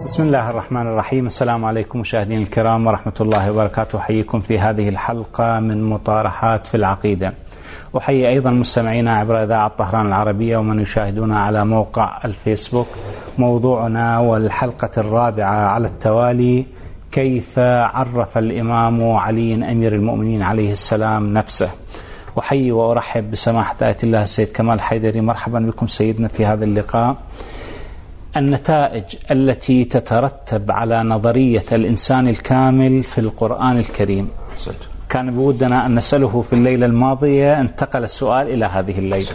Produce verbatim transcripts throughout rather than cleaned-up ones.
بسم الله الرحمن الرحيم. السلام عليكم مشاهدين الكرام ورحمة الله وبركاته. أحييكم في هذه الحلقة من مطارحات في العقيدة. أحيي أيضا مستمعينا عبر إذاعة طهران العربية ومن يشاهدونا على موقع الفيسبوك. موضوعنا والحلقة الرابعة على التوالي: كيف عرف الإمام علي أمير المؤمنين عليه السلام نفسه؟ أحيي وأرحب بسماحة آية الله السيد كمال حيدري. مرحبا بكم سيدنا في هذا اللقاء. النتائج التي تترتب على نظرية الإنسان الكامل في القرآن الكريم، كان بودنا أن نسأله في الليلة الماضية، انتقل السؤال إلى هذه الليلة.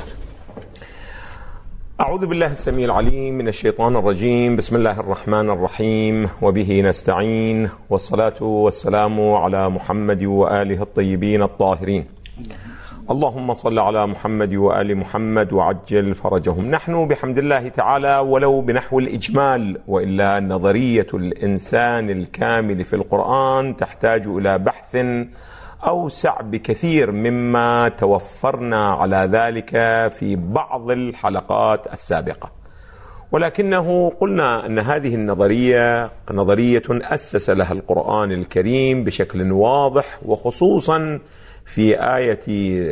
أعوذ بالله السميع العليم من الشيطان الرجيم. بسم الله الرحمن الرحيم، وبه نستعين، والصلاة والسلام على محمد وآله الطيبين الطاهرين. اللهم صل على محمد وآل محمد وعجل فرجهم. نحن بحمد الله تعالى ولو بنحو الإجمال، وإلا نظرية الإنسان الكامل في القرآن تحتاج إلى بحث أوسع بكثير مما توفرنا على ذلك في بعض الحلقات السابقة، ولكنه قلنا أن هذه النظرية نظرية أسس لها القرآن الكريم بشكل واضح، وخصوصا في آية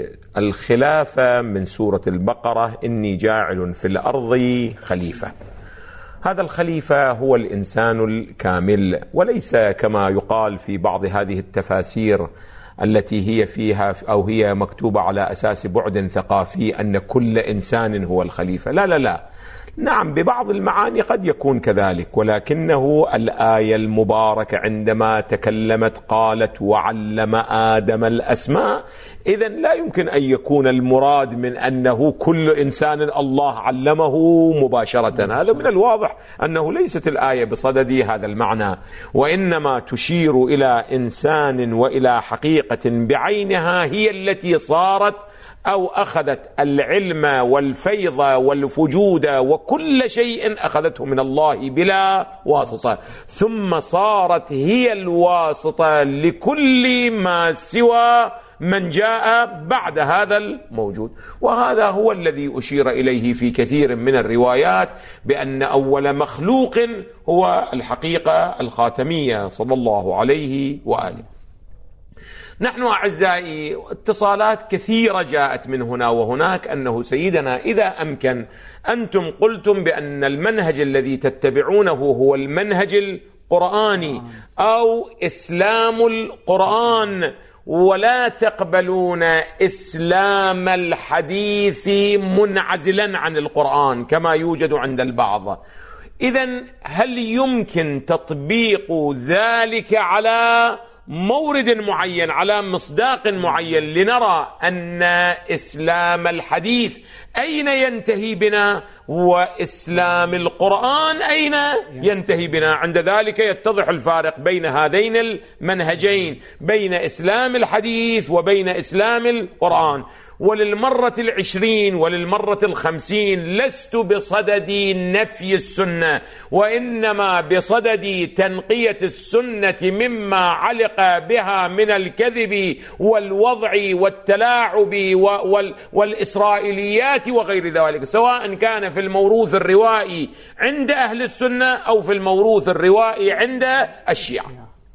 الخلافة من سورة البقرة: إني جاعل في الأرض خليفة. هذا الخليفة هو الإنسان الكامل، وليس كما يقال في بعض هذه التفاسير التي هي فيها أو هي مكتوبة على أساس بعد ثقافي أن كل إنسان هو الخليفة. لا لا لا، نعم ببعض المعاني قد يكون كذلك، ولكنه الآية المباركة عندما تكلمت قالت: وعلم آدم الأسماء. إذن لا يمكن أن يكون المراد من أنه كل إنسان الله علمه مباشرة. هذا من الواضح أنه ليست الآية بصدد هذا المعنى، وإنما تشير إلى إنسان وإلى حقيقة بعينها هي التي صارت أو أخذت العلم والفيض والفجود وكل شيء أخذته من الله بلا واسطة، ثم صارت هي الواسطة لكل ما سوى من جاء بعد هذا الموجود. وهذا هو الذي أشير إليه في كثير من الروايات بأن أول مخلوق هو الحقيقة الخاتمية صلى الله عليه وآله. نحن أعزائي اتصالات كثيرة جاءت من هنا وهناك أنه سيدنا إذا أمكن أنتم قلتم بأن المنهج الذي تتبعونه هو المنهج القرآني أو إسلام القرآن، ولا تقبلون إسلام الحديث منعزلا عن القرآن كما يوجد عند البعض. إذن هل يمكن تطبيق ذلك على مورد معين، على مصداق معين، لنرى أن إسلام الحديث أين ينتهي بنا وإسلام القرآن أين ينتهي بنا؟ عند ذلك يتضح الفارق بين هذين المنهجين، بين إسلام الحديث وبين إسلام القرآن. وللمرة العشرين وللمرة الخمسين لست بصدد نفي السنة، وإنما بصدد تنقية السنة مما علق بها من الكذب والوضع والتلاعب والإسرائيليات وغير ذلك، سواء كان في الموروث الروائي عند أهل السنة أو في الموروث الروائي عند الشيعة.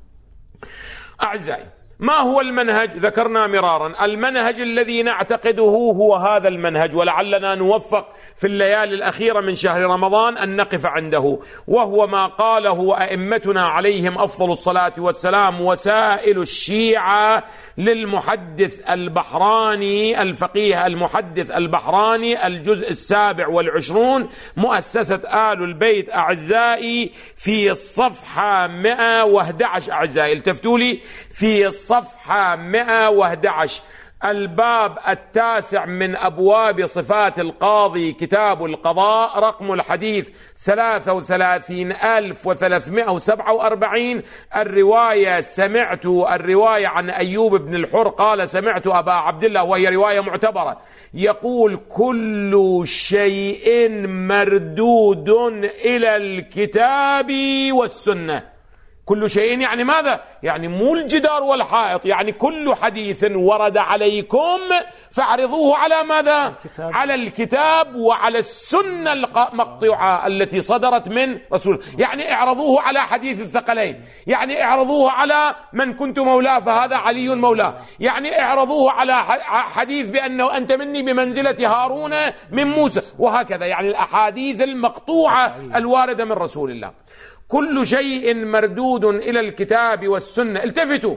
أعزائي، ما هو المنهج؟ ذكرنا مرارا المنهج الذي نعتقده هو هذا المنهج، ولعلنا نوفق في الليالي الأخيرة من شهر رمضان أن نقف عنده، وهو ما قاله أئمتنا عليهم أفضل الصلاة والسلام وسائل الشيعة للمحدث البحراني الفقيه المحدث البحراني الجزء السابع والعشرون مؤسسة آل البيت أعزائي في الصفحة مئة وأحد عشر. أعزائي التفتوا لي في الصفحة مئة وأحد عشر، الباب التاسع من أبواب صفات القاضي، كتاب القضاء، رقم الحديث ثلاثة وثلاثين ألف وثلاثمائة وسبعة وأربعين. الرواية سمعت الرواية عن أيوب بن الحر قال: سمعت أبا عبد الله، وهي رواية معتبرة، يقول: كل شيء مردود إلى الكتاب والسنة. كل شيء يعني ماذا؟ يعني مو الجدار والحائط، يعني كل حديث ورد عليكم فاعرضوه على ماذا؟ الكتاب. على الكتاب وعلى السنة المقطوعة التي صدرت من رسول، يعني اعرضوه على حديث الثقلين، يعني اعرضوه على من كنت مولاه فهذا علي مولاه، يعني اعرضوه على حديث بأنه أنت مني بمنزلة هارون من موسى، وهكذا، يعني الأحاديث المقطوعة الواردة من رسول الله. كل شيء مردود إلى الكتاب والسنة. التفتوا،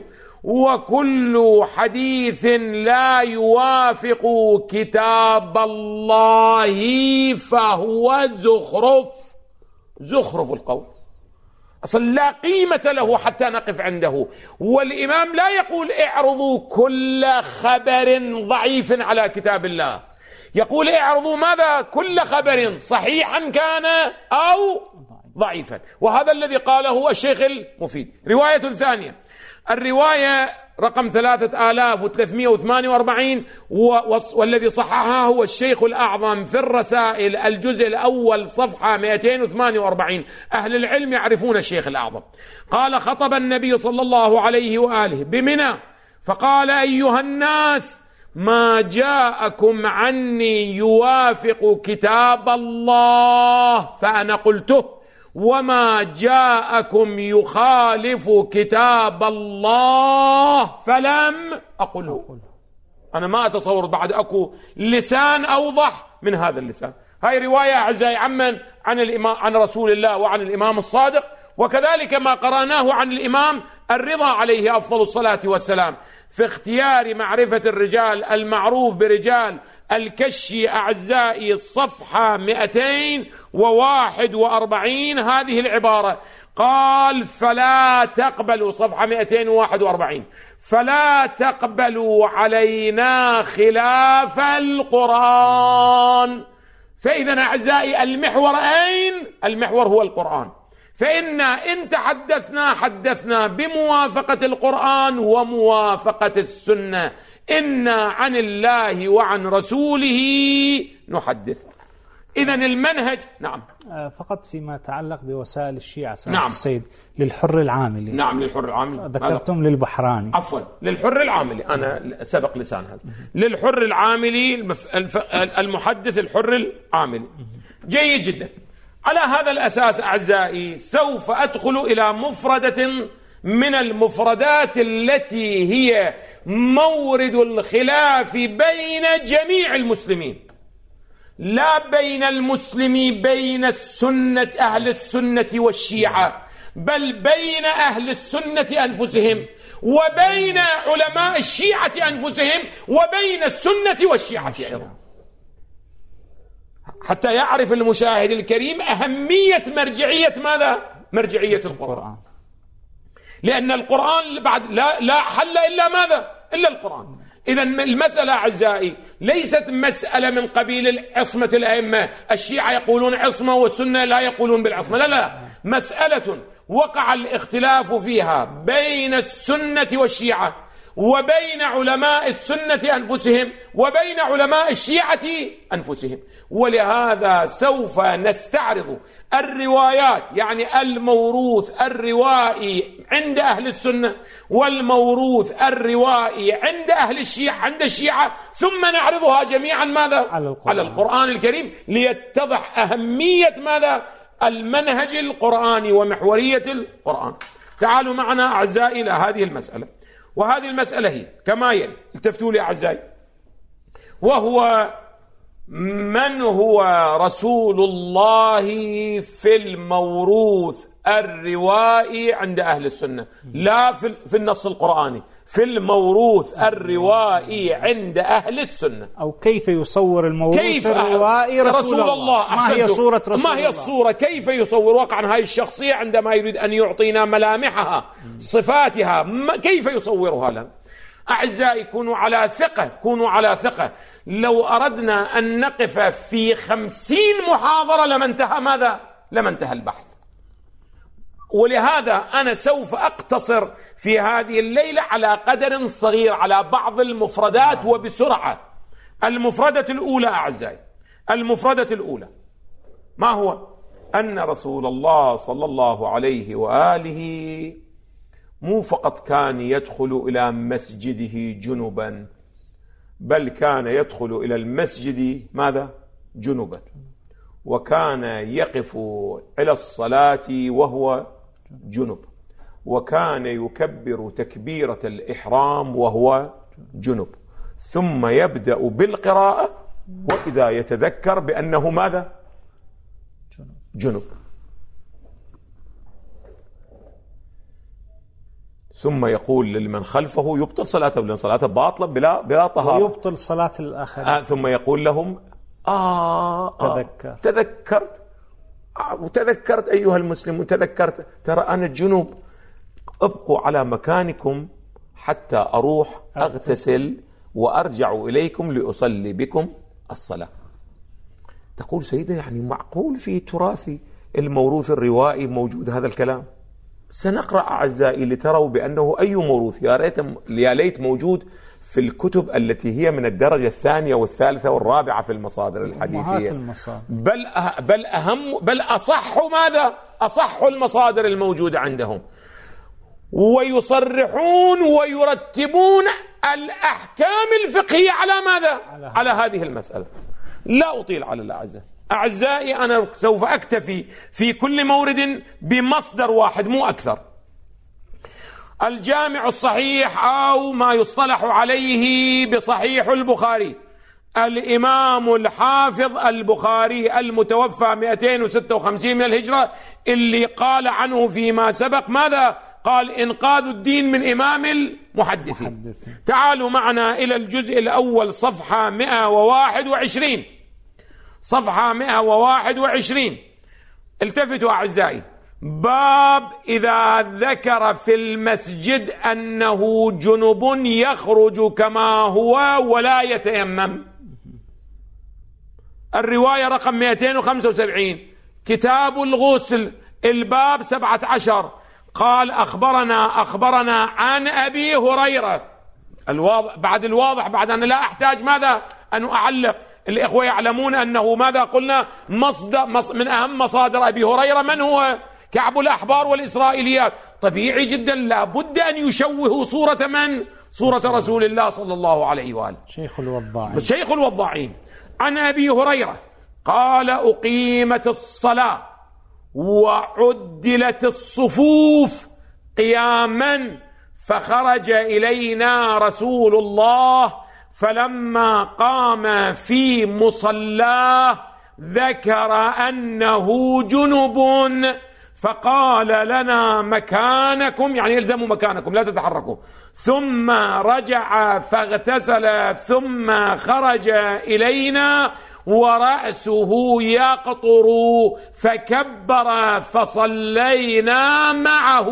وكل حديث لا يوافق كتاب الله فهو زخرف. زخرف القول أصلا لا قيمة له حتى نقف عنده. والإمام لا يقول اعرضوا كل خبر ضعيف على كتاب الله، يقول اعرضوا ماذا؟ كل خبر صحيحا كان أو ضعيفا. وهذا الذي قاله الشيخ المفيد. رواية ثانية، الرواية رقم ثلاثة آلاف وثلاثمائة وثمانية وأربعين، والذي صححها هو الشيخ الأعظم في الرسائل الجزء الأول صفحة مئتين وثمانية وأربعين. أهل العلم يعرفون الشيخ الأعظم. قال: خطب النبي صلى الله عليه وآله بمنى فقال: أيها الناس، ما جاءكم عني يوافق كتاب الله فأنا قلته، وما جاءكم يخالف كتاب الله فلم أقله. أنا ما أتصور بعد أكو لسان أوضح من هذا اللسان. هاي رواية أعزائي عمن عن الإمام عن رسول الله وعن الإمام الصادق، وكذلك ما قرأناه عن الإمام الرضا عليه أفضل الصلاة والسلام في اختيار معرفة الرجال المعروف برجال الكشي أعزائي صفحة مئتين وواحد وأربعين. هذه العبارة قال: فلا تقبلوا، صفحة مئتين وواحد وأربعين، فلا تقبلوا علينا خلاف القرآن. فإذا أعزائي المحور أين؟ المحور هو القرآن. فإن إن تحدثنا حدثنا بموافقة القرآن وموافقة السنة. إن عن الله وعن رسوله نحدث. إذن المنهج. نعم. فقط فيما يتعلق بوسائل الشيعة سماحة نعم. السيد، للحر العاملي. نعم، للحر العاملي. ذكرتم للبحراني. عفوا، للحر العاملي، أنا سبق لسان هذا. للحر العاملي المحدث الحر العاملي. جيد جدا. على هذا الأساس أعزائي سوف أدخل إلى مفردة من المفردات التي هي مورد الخلاف بين جميع المسلمين، لا بين المسلمين بين السنة أهل السنة والشيعة، بل بين أهل السنة أنفسهم وبين علماء الشيعة أنفسهم وبين السنة والشيعة أيضا، حتى يعرف المشاهد الكريم أهمية مرجعية ماذا؟ مرجعية القرآن. لأن القرآن بعد لا, لا حل إلا ماذا؟ إلا القرآن. إذن المسألة أعزائي ليست مسألة من قبيل عصمة الأئمة، الشيعة يقولون عصمة والسنة لا يقولون بالعصمة، لا لا، مسألة وقع الاختلاف فيها بين السنة والشيعة وبين علماء السنة أنفسهم وبين علماء الشيعة أنفسهم. ولهذا سوف نستعرض الروايات، يعني الموروث الروائي عند أهل السنة والموروث الروائي عند أهل الشيعة عند الشيعة، ثم نعرضها جميعا ماذا؟ على القرآن, على القرآن الكريم، ليتضح أهمية ماذا؟ المنهج القرآني ومحورية القرآن. تعالوا معنا أعزائي إلى هذه المسألة، وهذه المسألة هي كما يلي. التفتوا لي أعزائي. وهو: من هو رسول الله في الموروث الروائي عند أهل السنة، لا في النص القرآني، في الموروث الروائي عند أهل السنة. أو كيف يصور الموروث كيف الروائي رسول, رسول الله, الله. ما هي صورة رسول ما هي الصورة؟ كيف يصور واقعا هاي الشخصية عندما يريد أن يعطينا ملامحها صفاتها، كيف يصورها لنا؟ أعزائي كونوا على ثقة، كونوا على ثقة. لو أردنا أن نقف في خمسين محاضرة لما انتهى ماذا؟ لما انتهى البحث. ولهذا أنا سوف أقتصر في هذه الليلة على قدر صغير على بعض المفردات وبسرعة. المفردة الأولى أعزائي، المفردة الأولى ما هو؟ أن رسول الله صلى الله عليه وآله مو فقط كان يدخل إلى مسجده جنبا، بل كان يدخل إلى المسجد ماذا؟ جنبا، وكان يقف إلى الصلاة وهو جنب، وكان يكبر تكبيرة الإحرام وهو جنب، ثم يبدأ بالقراءة وإذا يتذكر بأنه ماذا؟ جنب، ثم يقول لمن خلفه يبطل صلاته، لأن صلاته باطلة بلا بلا طهارة، ويبطل صلاة الآخرين. آه ثم يقول لهم آه, آه تذكر تذكرت آه وتذكرت أيها المسلمون، تذكرت، ترى أنا الجنوب، ابقوا على مكانكم حتى أروح أغتسل وأرجع إليكم لأصلي بكم الصلاة. تقول سيدة يعني معقول في تراثي الموروث الروائي موجود هذا الكلام؟ سنقرأ أعزائي لتروا بأنه أي موروث يا ريت يا ليت موجود في الكتب التي هي من الدرجة الثانية والثالثة والرابعة في المصادر الحديثية، بل أه بل أهم بل أصح ماذا؟ أصح المصادر الموجودة عندهم، ويصرحون ويرتبون الأحكام الفقهية على ماذا؟ على, على هذه المسألة. لا أطيل على الأعزاء أعزائي، أنا سوف أكتفي في كل مورد بمصدر واحد مو أكثر. الجامع الصحيح أو ما يصطلح عليه بصحيح البخاري، الإمام الحافظ البخاري المتوفى مئتين وستة وخمسين من الهجرة، اللي قال عنه فيما سبق ماذا؟ قال إنقاذ الدين من إمام المحدثين. تعالوا معنا إلى الجزء الأول صفحة مئة وواحد وعشرين، صفحة مئة وواحد وعشرين. التفتوا أعزائي، باب إذا ذكر في المسجد أنه جنب يخرج كما هو ولا يتيمم. الرواية رقم مئتين وخمسة وسبعين، كتاب الغسل، الباب سبعة عشر. قال أخبرنا أخبرنا عن أبي هريرة. الواضح بعد الواضح بعد أن لا أحتاج ماذا أن أعلق، الإخوة يعلمون أنه ماذا قلنا مصدر من أهم مصادر أبي هريرة من هو؟ كعب الأحبار والإسرائيليات. طبيعي جدا لا بد أن يشوهوا صورة من؟ صورة رسول الله صلى الله عليه وآله. شيخ الوضاعين شيخ الوضاعين. عن أبي هريرة قال أقيمت الصلاة وعدلت الصفوف قياما فخرج إلينا رسول الله فلما قام في مصلاه ذكر أنه جنب فقال لنا مكانكم، يعني الزموا مكانكم لا تتحركوا، ثم رجع فاغتسل ثم خرج إلينا ورأسه يقطر فكبر فصلينا معه.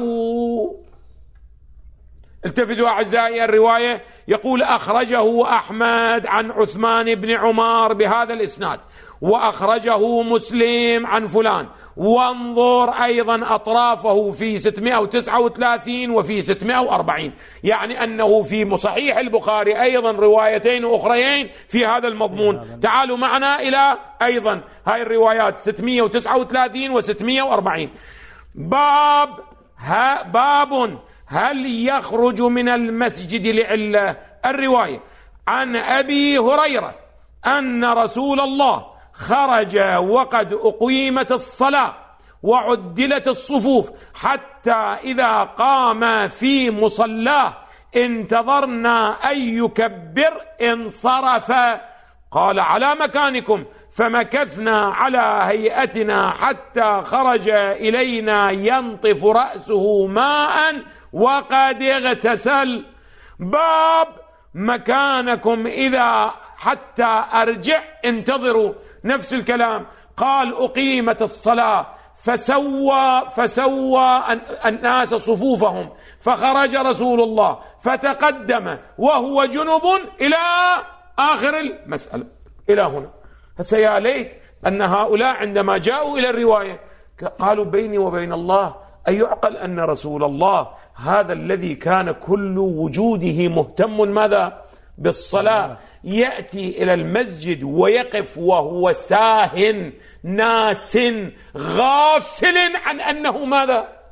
التفتوا أعزائي، الرواية يقول أخرجه أحمد عن عثمان بن عمر بهذا الإسناد، وأخرجه مسلم عن فلان، وانظر أيضا أطرافه في ستمائة وتسعة وثلاثين وفي ستمائة وأربعين، يعني أنه في صحيح البخاري أيضا روايتين أخريين في هذا المضمون. تعالوا معنا إلى أيضا هاي الروايات ستمائة وتسعة وثلاثين وستمائة وأربعين. باب ها باب هل يخرج من المسجد لعلة. الرواية عن أبي هريرة أن رسول الله خرج وقد أقيمت الصلاة وعدلت الصفوف حتى إذا قام في مصلاه انتظرنا أن يكبر انصرف. قال على مكانكم، فمكثنا على هيئتنا حتى خرج إلينا ينطف رأسه ماء وقد اغتسل. باب مكانكم إذا حتى أرجع انتظروا، نفس الكلام. قال أقيمت الصلاة فسوى فسوى الناس صفوفهم فخرج رسول الله فتقدم وهو جنب إلى آخر المسألة إلى هنا. هسه يا ليت أن هؤلاء عندما جاءوا إلى الرواية قالوا بيني وبين الله أيعقل أن رسول الله هذا الذي كان كل وجوده مهتم ماذا؟ بالصلاة، يأتي إلى المسجد ويقف وهو ساهن ناس غافل عن أنه ماذا؟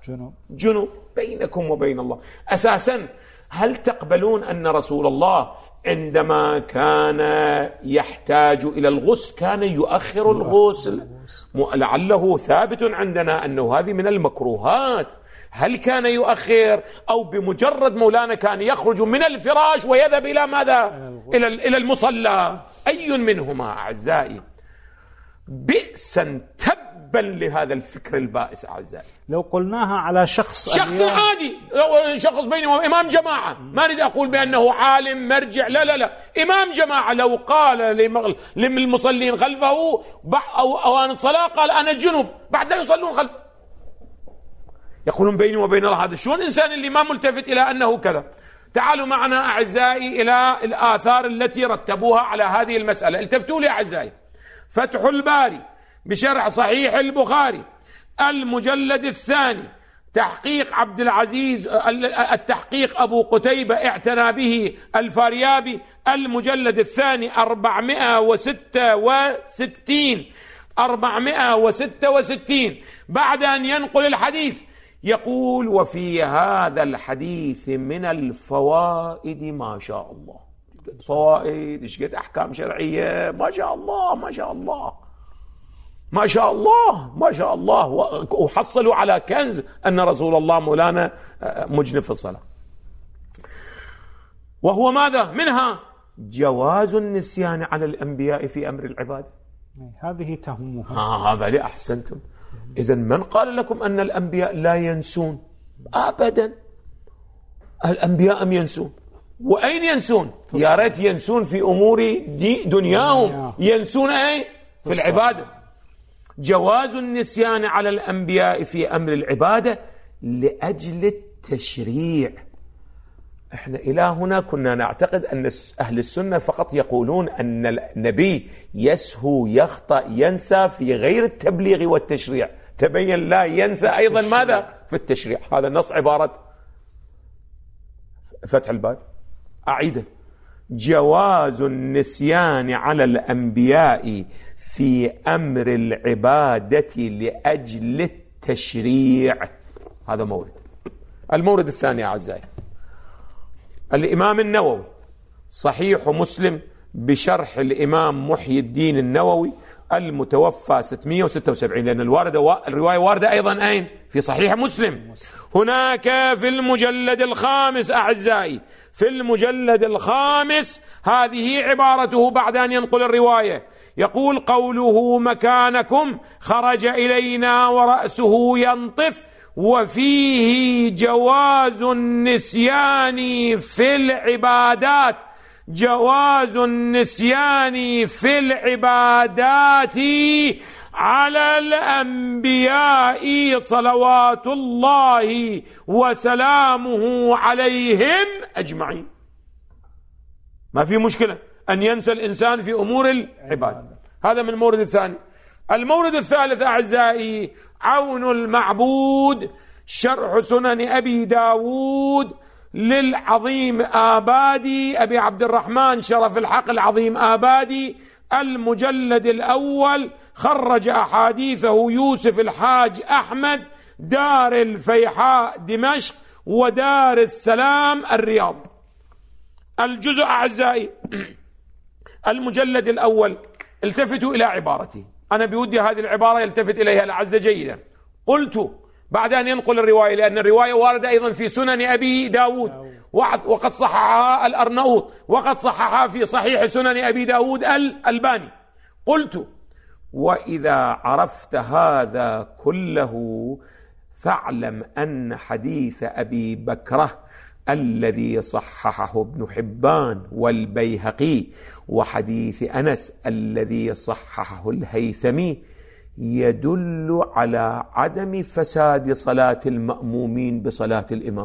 جنوب جنوب بينكم وبين الله. أساسا هل تقبلون أن رسول الله عندما كان يحتاج إلى الغسل كان يؤخر الغسل؟ لعله ثابت عندنا أنه هذه من المكروهات. هل كان يؤخر أو بمجرد مولانا كان يخرج من الفراش ويذهب إلى ماذا؟ إلى إلى المصلى؟ أي منهما أعزائي؟ بئسا تبا لهذا الفكر البائس أعزائي. لو قلناها على شخص شخص عادي، شخص بيني وإمام جماعة، ما أريد أقول بأنه عالم مرجع، لا لا لا، إمام جماعة لو قال للمصلين خلفه أو أوان الصلاة قال أنا جنب، بعد لا يصلون خلفه، يقولون بيني وبين الله. هذا شو الإنسان اللي ما ملتفت إلى أنه كذا؟ تعالوا معنا أعزائي إلى الآثار التي رتبوها على هذه المسألة. التفتوا لي أعزائي، فتح الباري بشرح صحيح البخاري المجلد الثاني، تحقيق عبد العزيز، التحقيق أبو قتيبة اعتنى به الفاريابي، المجلد الثاني أربعمائة وستة وستين أربعمائة وستة وستين، بعد أن ينقل الحديث يقول: وفي هذا الحديث من الفوائد ما شاء الله. فوائد ايش قد احكام شرعيه، ما شاء الله ما شاء الله ما شاء الله ما شاء الله، وحصلوا على كنز ان رسول الله مولانا مجنب في الصلاه. وهو ماذا؟ منها جواز النسيان على الانبياء في امر العباده. هذه تهمهم. آه هذا لي احسنتم. اذا من قال لكم ان الانبياء لا ينسون؟ ابدا. الانبياء ام ينسون؟ وأين ينسون؟ يا ريت ينسون في أمور دي دنياهم، ينسون أي؟ في العبادة. جواز النسيان على الأنبياء في أمر العبادة لأجل التشريع. احنا إلى هنا كنا نعتقد أن أهل السنة فقط يقولون أن النبي يسهو يخطأ ينسى في غير التبليغ والتشريع. تبين لا ينسى أيضا ماذا؟ في التشريع. هذا نص عبارة فتح الباب. أعيده: جواز النسيان على الأنبياء في أمر العبادة لأجل التشريع. هذا مورد. المورد الثاني أعزائي، الإمام النووي صحيح مسلم بشرح الإمام محي الدين النووي المتوفى ستمائة وستة وسبعين، لأن الواردة الرواية واردة أيضا أين؟ في صحيح مسلم. هناك في المجلد الخامس أعزائي، في المجلد الخامس هذه عبارته بعد أن ينقل الرواية، يقول: قوله مكانكم خرج إلينا ورأسه ينطف، وفيه جواز النسيان في العبادات، جواز النسيان في العبادات على الأنبياء صلوات الله وسلامه عليهم أجمعين. ما في مشكلة أن ينسى الإنسان في أمور العبادة. هذا من المورد الثاني. المورد الثالث أعزائي، عون المعبود شرح سنن أبي داود للعظيم آبادي، أبي عبد الرحمن شرف الحق العظيم آبادي، المجلد الأول، خرج أحاديثه يوسف الحاج أحمد، دار الفيحاء دمشق، ودار السلام الرياض. الجزء أعزائي المجلد الأول، التفتوا إلى عبارتي، أنا بودي هذه العبارة يلتفت إليها الأعز جيدا. قلت بعد أن ينقل الرواية، لأن الرواية واردة أيضا في سنن أبي داود، وقد صححها الأرناؤوط، وقد صححها في صحيح سنن أبي داود الألباني. قلت: وإذا عرفت هذا كله فاعلم أن حديث أبي بكرة الذي صححه ابن حبان والبيهقي، وحديث أنس الذي صححه الهيثمي، يدل على عدم فساد صلاة المأمومين بصلاة الإمام،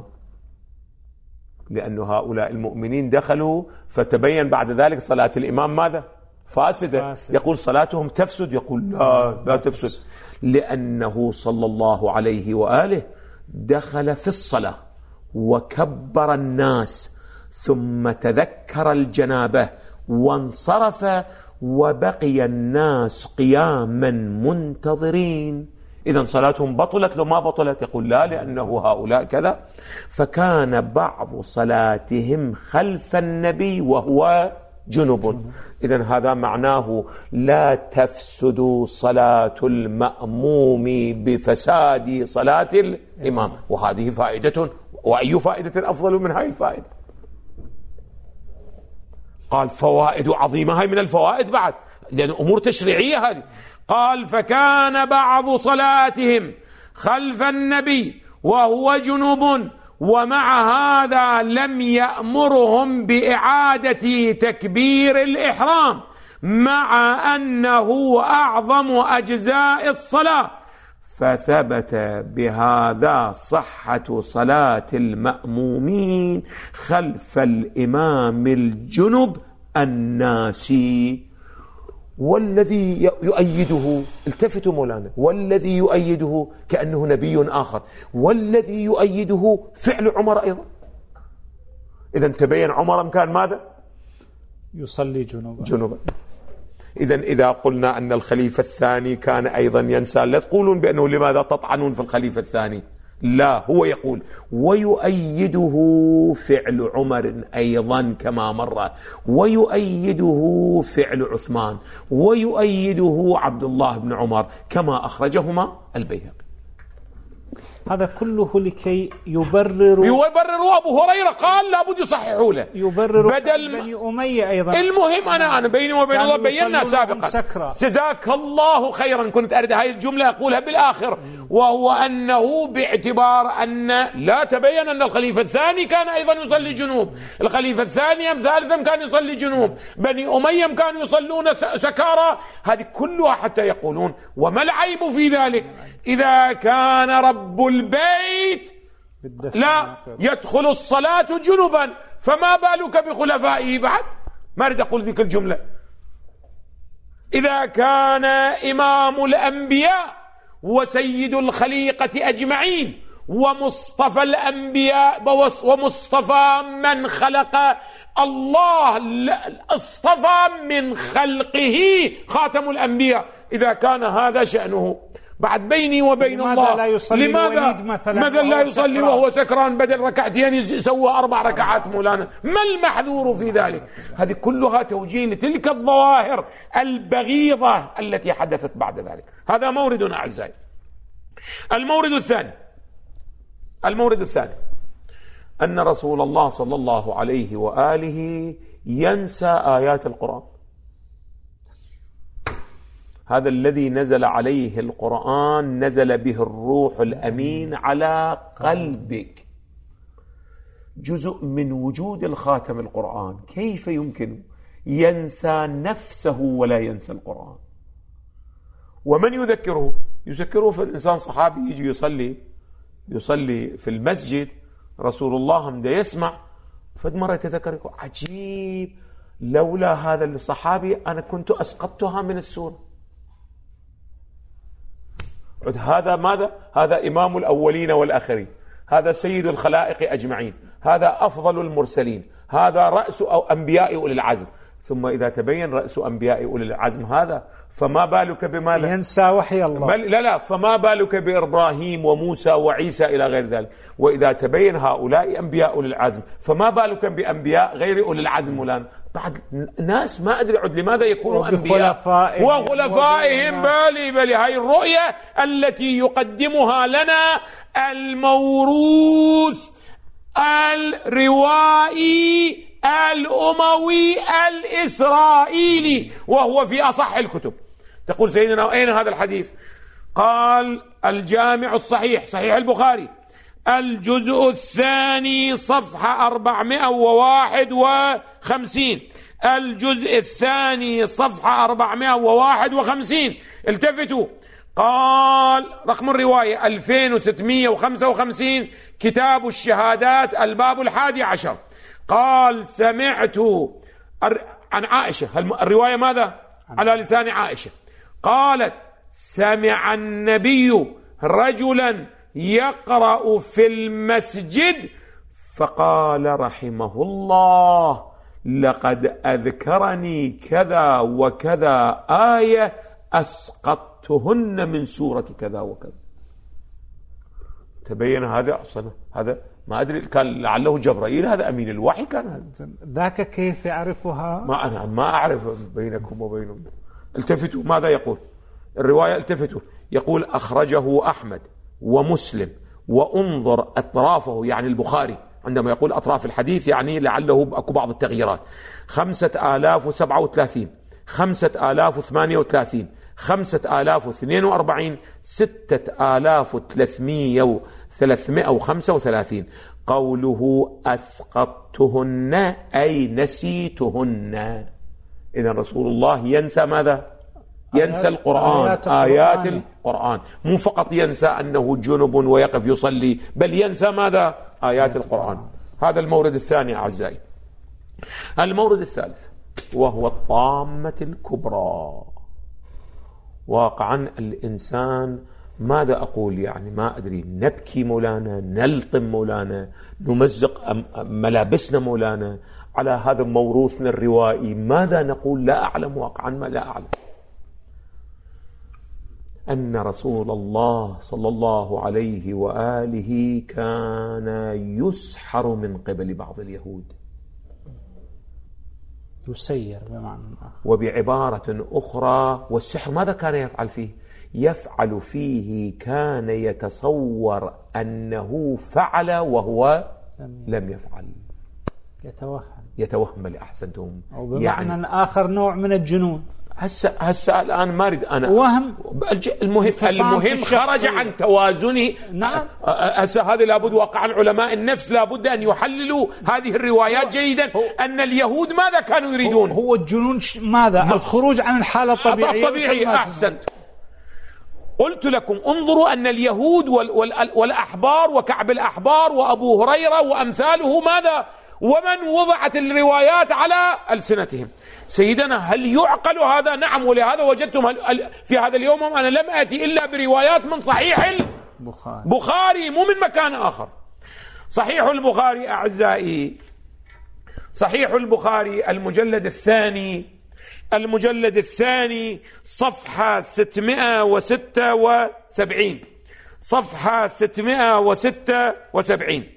لأن هؤلاء المؤمنين دخلوا فتبين بعد ذلك صلاة الإمام ماذا؟ فاسدة. فاسد. يقول صلاتهم تفسد، يقول لا لا تفسد، لأنه صلى الله عليه وآله دخل في الصلاة وكبر الناس ثم تذكر الجنابة وانصرف، وبقي الناس قياما منتظرين. إذن صلاتهم بطلت لو ما بطلت؟ يقول لا، لأنه هؤلاء كذا. فكان بعض صلاتهم خلف النبي وهو جنب. إذن هذا معناه لا تفسد صلاة المأموم بفساد صلاة الإمام. وهذه فائدة، وأي فائدة أفضل من هذه الفائدة؟ قال فوائد عظيمة، هاي من الفوائد بعد، لأن أمور تشريعية هذه. قال فكان بعض صلاتهم خلف النبي وهو جنوب، ومع هذا لم يأمرهم بإعادة تكبير الإحرام، مع أنه أعظم أجزاء الصلاة. فثبت بهذا صحة صلاة المأمومين خلف الإمام الجنب الناسي. والذي يؤيده، التفتوا مولانا، والذي يؤيده كأنه نبي آخر، والذي يؤيده فعل عمر أيضا. إذن تبين عمر كان ماذا؟ يصلي جنوبا جنوبا. إذن إذا قلنا أن الخليفة الثاني كان أيضا ينسى، لا تقولون بأنه لماذا تطعنون في الخليفة الثاني، لا، هو يقول ويؤيده فعل عمر أيضا كما مر، ويؤيده فعل عثمان، ويؤيده عبد الله بن عمر كما أخرجهما البيهقي. هذا كله لكي يبرر يبرر أبو هريرة، قال لابد يصححوا له، يبرر بدل بني أمية أيضا. المهم أنا أنا بيني وبين الله بينا سابقا، جزاك الله خيرا، كنت أريد هاي الجملة أقولها بالآخر، وهو أنه باعتبار أن لا تبين أن الخليفة الثاني كان أيضا يصلي جنوب، الخليفة الثاني أم ثالثا كان يصلي جنوب، بني أمية كانوا يصلون سكارى، هذه كلها حتى يقولون وما العيب في ذلك إذا كان رب البيت لا يدخل الصلاة جنبا، فما بالك بخلفائه بعد؟ ما أريد أقول ذيك الجملة. إذا كان إمام الأنبياء وسيد الخليقة أجمعين ومصطفى الأنبياء ومصطفى من خلق الله، اصطفى من خلقه خاتم الأنبياء، إذا كان هذا شأنه بعد بيني وبين الله، لا يصلي لماذا مثلا مثلا لا يصلي وهو سكران، بدل ركعتين يسوى أربع ركعات مولانا؟ ما المحذور في ذلك؟ هذه كلها توجيه لتلك الظواهر البغيضة التي حدثت بعد ذلك. هذا مورد أعزائي. المورد الثاني المورد الثاني أن رسول الله صلى الله عليه وآله ينسى آيات القرآن. هذا الذي نزل عليه القرآن نزل به الروح الأمين على قلبك، جزء من وجود الخاتم القرآن. كيف يمكن ينسى نفسه ولا ينسى القرآن؟ ومن يذكره؟ يذكره في الإنسان صحابي يجي يصلي يصلي في المسجد، رسول الله هم يسمع، فد مرة يتذكر عجيب، لولا هذا الصحابي أنا كنت أسقطتها من السورة. هذا ماذا؟ هذا إمام الأولين والآخرين، هذا سيد الخلائق أجمعين، هذا أفضل المرسلين، هذا رأس أو أنبياء أولي العزم. ثم إذا تبين رأس أنبياء أولي العزم هذا، فما بالك بماذا؟ ينسى وحي الله. بل لا لا فما بالك بإبراهيم وموسى وعيسى إلى غير ذلك. وإذا تبين هؤلاء أنبياء أولي العزم، فما بالك بأنبياء غير أولي العزم؟ ولان بعد ناس ما أدري عد لماذا يكونوا أنبياء وخلفائهم. بالي بالي هاي الرؤية التي يقدمها لنا الموروث الروائي الأموي الإسرائيلي، وهو في أصح الكتب. تقول سيدنا أين هذا الحديث؟ قال الجامع الصحيح، صحيح البخاري، الجزء الثاني صفحة أربعمائة وواحد وخمسين، الجزء الثاني صفحة أربعمائة وواحد وخمسين. التفتوا، قال رقم الرواية ألفين وستمائة وخمسة وخمسين، كتاب الشهادات الباب الحادي عشر. قال سمعت عن عائشة، الرواية ماذا؟ على لسان عائشة، قالت سمع النبي رجلا يقرأ في المسجد فقال رحمه الله لقد أذكرني كذا وكذا آية أسقطتها أسقطتهن من سورة كذا وكذا. تبين هذا أصلا، هذا ما أدري كان لعله جبرائيل، هذا أمين الوحي كان هذا. ذاك كيف يعرفها؟ ما أنا ما أعرف بينكم وبينهم. التفتوا ماذا يقول الرواية، التفتوا يقول أخرجه أحمد ومسلم وانظر أطرافه، يعني البخاري عندما يقول أطراف الحديث يعني لعله أكو بعض التغييرات، خمسة آلاف وسبعة وثلاثين، خمسة آلاف وثمانية وثلاثين، خمسة آلاف واثنين وأربعين، ستة آلاف وثلاثمائة ثلاثمائة وخمسة وثلاثين. قوله أسقطتهن أي نسيتهن. إذن رسول الله ينسى ماذا؟ ينسى القرآن، آيات القرآن. آيات القرآن، مو فقط ينسى أنه جنب ويقف يصلي، بل ينسى ماذا؟ آيات القرآن. هذا المورد الثاني أعزائي. المورد الثالث وهو الطامة الكبرى. واقعا الإنسان ماذا أقول يعني ما أدري، نبكي مولانا، نلطم مولانا، نمزق ملابسنا مولانا على هذا موروثنا الروائي. ماذا نقول؟ لا أعلم واقعا، ما لا أعلم أن رسول الله صلى الله عليه وآله كان يسحر من قبل بعض اليهود. يسير بمعنى آخر. وبعبارة أخرى، والسحر ماذا كان يفعل فيه؟ يفعل فيه كان يتصور أنه فعل وهو لم يفعل، يتوهم يتوهم لأحسنتم، أو بمعنى يعني آخر نوع من الجنون. هسه هسه الآن ما أريد أنا وهم المهم المهم خرج عن توازنه. نعم. هسه هذا لابد واقعا علماء النفس لابد أن يحللوا هذه الروايات جيدا. أن اليهود ماذا كانوا يريدون؟ هو الجنون ماذا؟ الخروج عن الحالة الطبيعية. الطبيعي. أحسنت. قلت لكم انظروا أن اليهود والأحبار وكعب الأحبار وأبو هريرة وأمثاله ماذا؟ ومن وضعت الروايات على ألسنتهم. سيدنا هل يعقل هذا؟ نعم. ولهذا وجدتم في هذا اليوم أنا لم أتي إلا بروايات من صحيح البخاري، مو من مكان آخر. صحيح البخاري أعزائي، صحيح البخاري المجلد الثاني، المجلد الثاني صفحة ستمائة وستة وسبعين، صفحة ستمائة وستة وسبعين.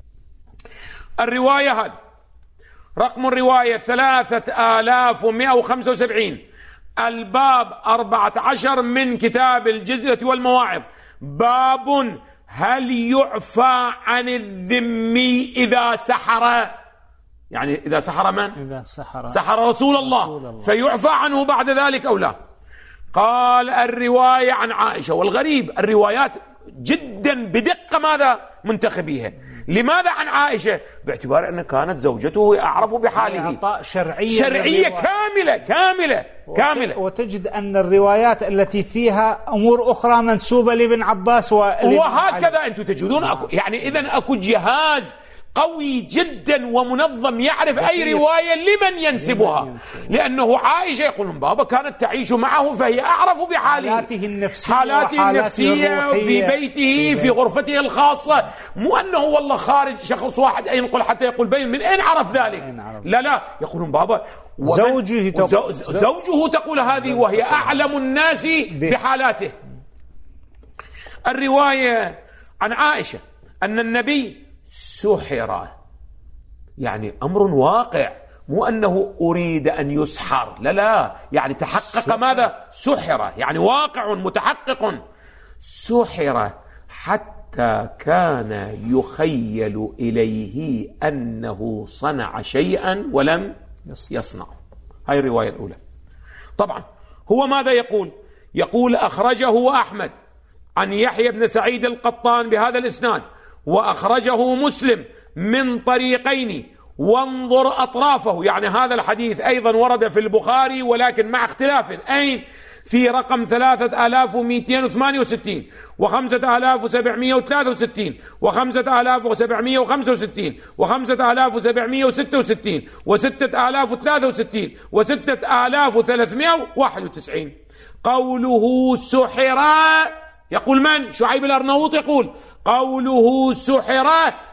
الرواية هذه رقم الرواية ثلاثة آلاف ومائة وخمسة وسبعين، الباب أربعة عشر من كتاب الجزية والمواعظ. باب هل يعفى عن الذمي إذا سحر؟ يعني إذا سحر من؟ إذا سحر سحر رسول الله, رسول الله فيعفى عنه بعد ذلك أو لا؟ قال الرواية عن عائشة. والغريب الروايات جدا بدقة ماذا منتخبيها. لماذا عن عائشة؟ باعتبار أن كانت زوجته أعرف بحاله. إعطاء شرعية شرعية كاملة كاملة كاملة. وتجد أن الروايات التي فيها أمور أخرى منسوبة لابن عباس وهكذا أنتم تجدون. أكو يعني إذن أكو جهاز قوي جدا ومنظم يعرف أي رواية لمن ينسبها، لأنه عائشة يقولون بابا كانت تعيش معه فهي أعرف بحاله، حالاته النفسية, حالاته النفسية في بيته في غرفته الخاصة. مو أنه والله خارج شخص واحد ينقل حتى يقول بين من أين عرف ذلك. لا لا يقولون بابا زوجه تقول, زوجه تقول هذه وهي أعلم الناس بحالاته. الرواية عن عائشة أن النبي سحر، يعني أمر واقع، مو أنه أريد أن يسحر، لا لا، يعني تحقق سحر. ماذا؟ سحر، يعني واقع متحقق. سحر حتى كان يخيل إليه أنه صنع شيئا ولم يصنع. هاي الرواية الأولى. طبعا هو ماذا يقول؟ يقول أخرجه أحمد عن يحيى بن سعيد القطان بهذا الإسناد، وأخرجه مسلم من طريقين، وانظر أطرافه. يعني هذا الحديث أيضا ورد في البخاري ولكن مع اختلاف. أين؟ في رقم ثلاثة آلاف ومئتين وثمانية وستين وخمسة آلاف وسبعمائة وثلاثة وستين وخمسة آلاف وسبعمائة وخمسة وستين وخمسة آلاف وسبعمائة وستة وستين وستة آلاف وثلاثة وستين وستة آلاف وثلاثمائة وواحد وتسعين. قوله سحر، يقول من؟ شعيب الأرناؤوط يقول قوله سحر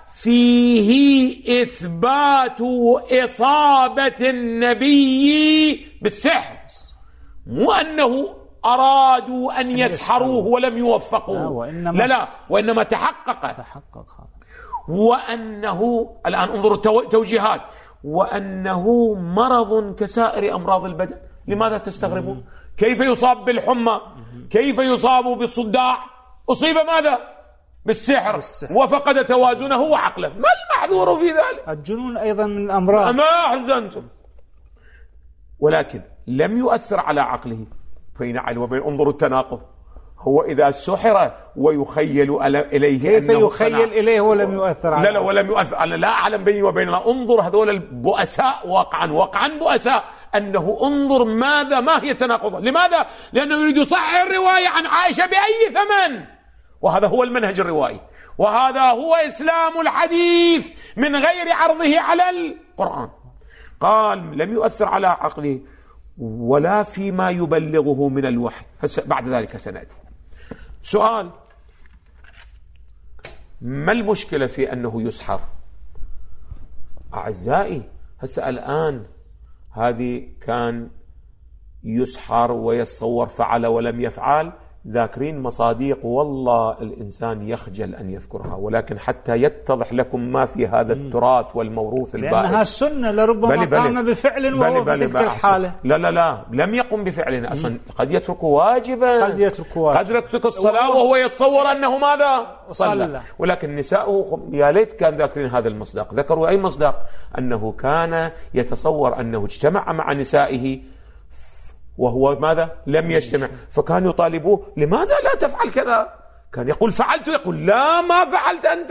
فيه إثبات إصابة النبي بالسحر، مو أنه أرادوا أن يسحروه ولم يوفقوا. لا, لا لا وإنما تحقق تحقق وأنه الآن انظروا التوجيهات، وأنه مرض كسائر أمراض البدن. لماذا تستغربون؟ كيف يصاب بالحمى؟ كيف يصاب بالصداع؟ أصيب ماذا؟ بالسحر, بالسحر. وفقد توازنه وعقله. ما المحذور في ذلك؟ الجنون أيضا من الأمراض. ما أحزنتم. ولكن لم يؤثر على عقله. بين عين وبين انظروا التناقض. هو إذا سحر ويخيل إليه كيف يخيل إليه ولم يؤثر عليه؟ لا لا ولم يؤثر. أنا لا أعلم بيني وبين الله. انظر هذول البؤساء واقعا واقعا بؤساء، أنه انظر ماذا ما هي التناقض. لماذا؟ لأنه يريد يصحح الرواية عن عائشة بأي ثمن، وهذا هو المنهج الروائي، وهذا هو إسلام الحديث من غير عرضه على القرآن. قال لم يؤثر على عقله ولا فيما يبلغه من الوحي. بعد ذلك سنأتي. سؤال: ما المشكلة في أنه يسحر؟ أعزائي هسه الآن هذه كان يسحر ويتصور فعل ولم يفعل، ذاكرين مصاديق والله الإنسان يخجل أن يذكرها، ولكن حتى يتضح لكم ما في هذا التراث والموروث البائس. لأنها السنة لربما بلي بلي قام بفعل وهو بلي في تلك الحالة. لا لا لا لم يقم بفعل أصلا. قد يترك واجبا، قد يترك واجبا، قد يترك الصلاة وهو يتصور أنه ماذا؟ صلى. ولكن نساؤه يا ليت كان ذاكرين هذا المصداق. ذكروا أي مصداق؟ أنه كان يتصور أنه اجتمع مع نسائه وهو ماذا؟ لم يجتمع، فكانوا يطالبوه لماذا لا تفعل كذا؟ كان يقول فعلت، يقول لا ما فعلت أنت.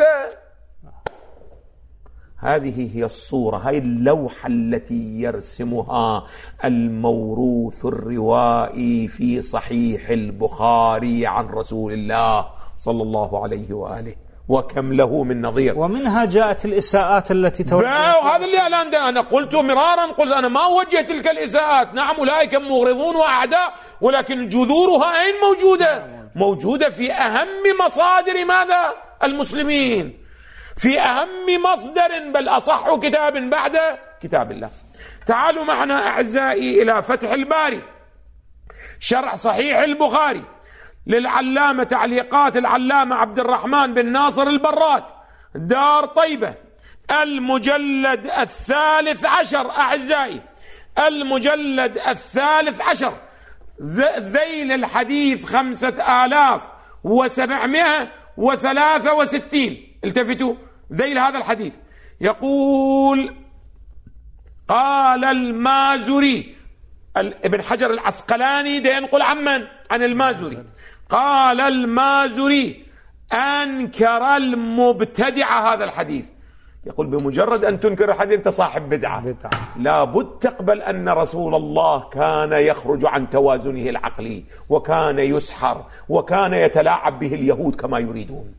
هذه هي الصورة، هاي اللوحة التي يرسمها الموروث الروائي في صحيح البخاري عن رسول الله صلى الله عليه وآله، وكم له من نظير. ومنها جاءت الإساءات التي توجهت. وهذا اللي الآن أنا قلت مرارا، قلت أنا ما وجه تلك الإساءات. نعم أولئك مغرضون وأعداء، ولكن جذورها أين موجودة؟ موجودة في أهم مصادر ماذا؟ المسلمين، في أهم مصدر، بل أصح كتاب بعد كتاب الله. تعالوا معنا أعزائي إلى فتح الباري شرح صحيح البخاري للعلامة، تعليقات العلامة عبد الرحمن بن ناصر البراد، دار طيبة، المجلد الثالث عشر. أعزائي المجلد الثالث عشر، ذيل الحديث خمسة آلاف وسبعمائة وثلاثة وستين. التفتوا ذيل هذا الحديث يقول: قال المازري، ابن حجر العسقلاني ده ينقل عمن؟ عن المازري. قال المازري: أنكر المبتدع هذا الحديث. يقول بمجرد أن تنكر الحديث أنت صاحب بدعة. بدعة. لابد تقبل أن رسول الله كان يخرج عن توازنه العقلي، وكان يسحر، وكان يتلاعب به اليهود كما يريدون.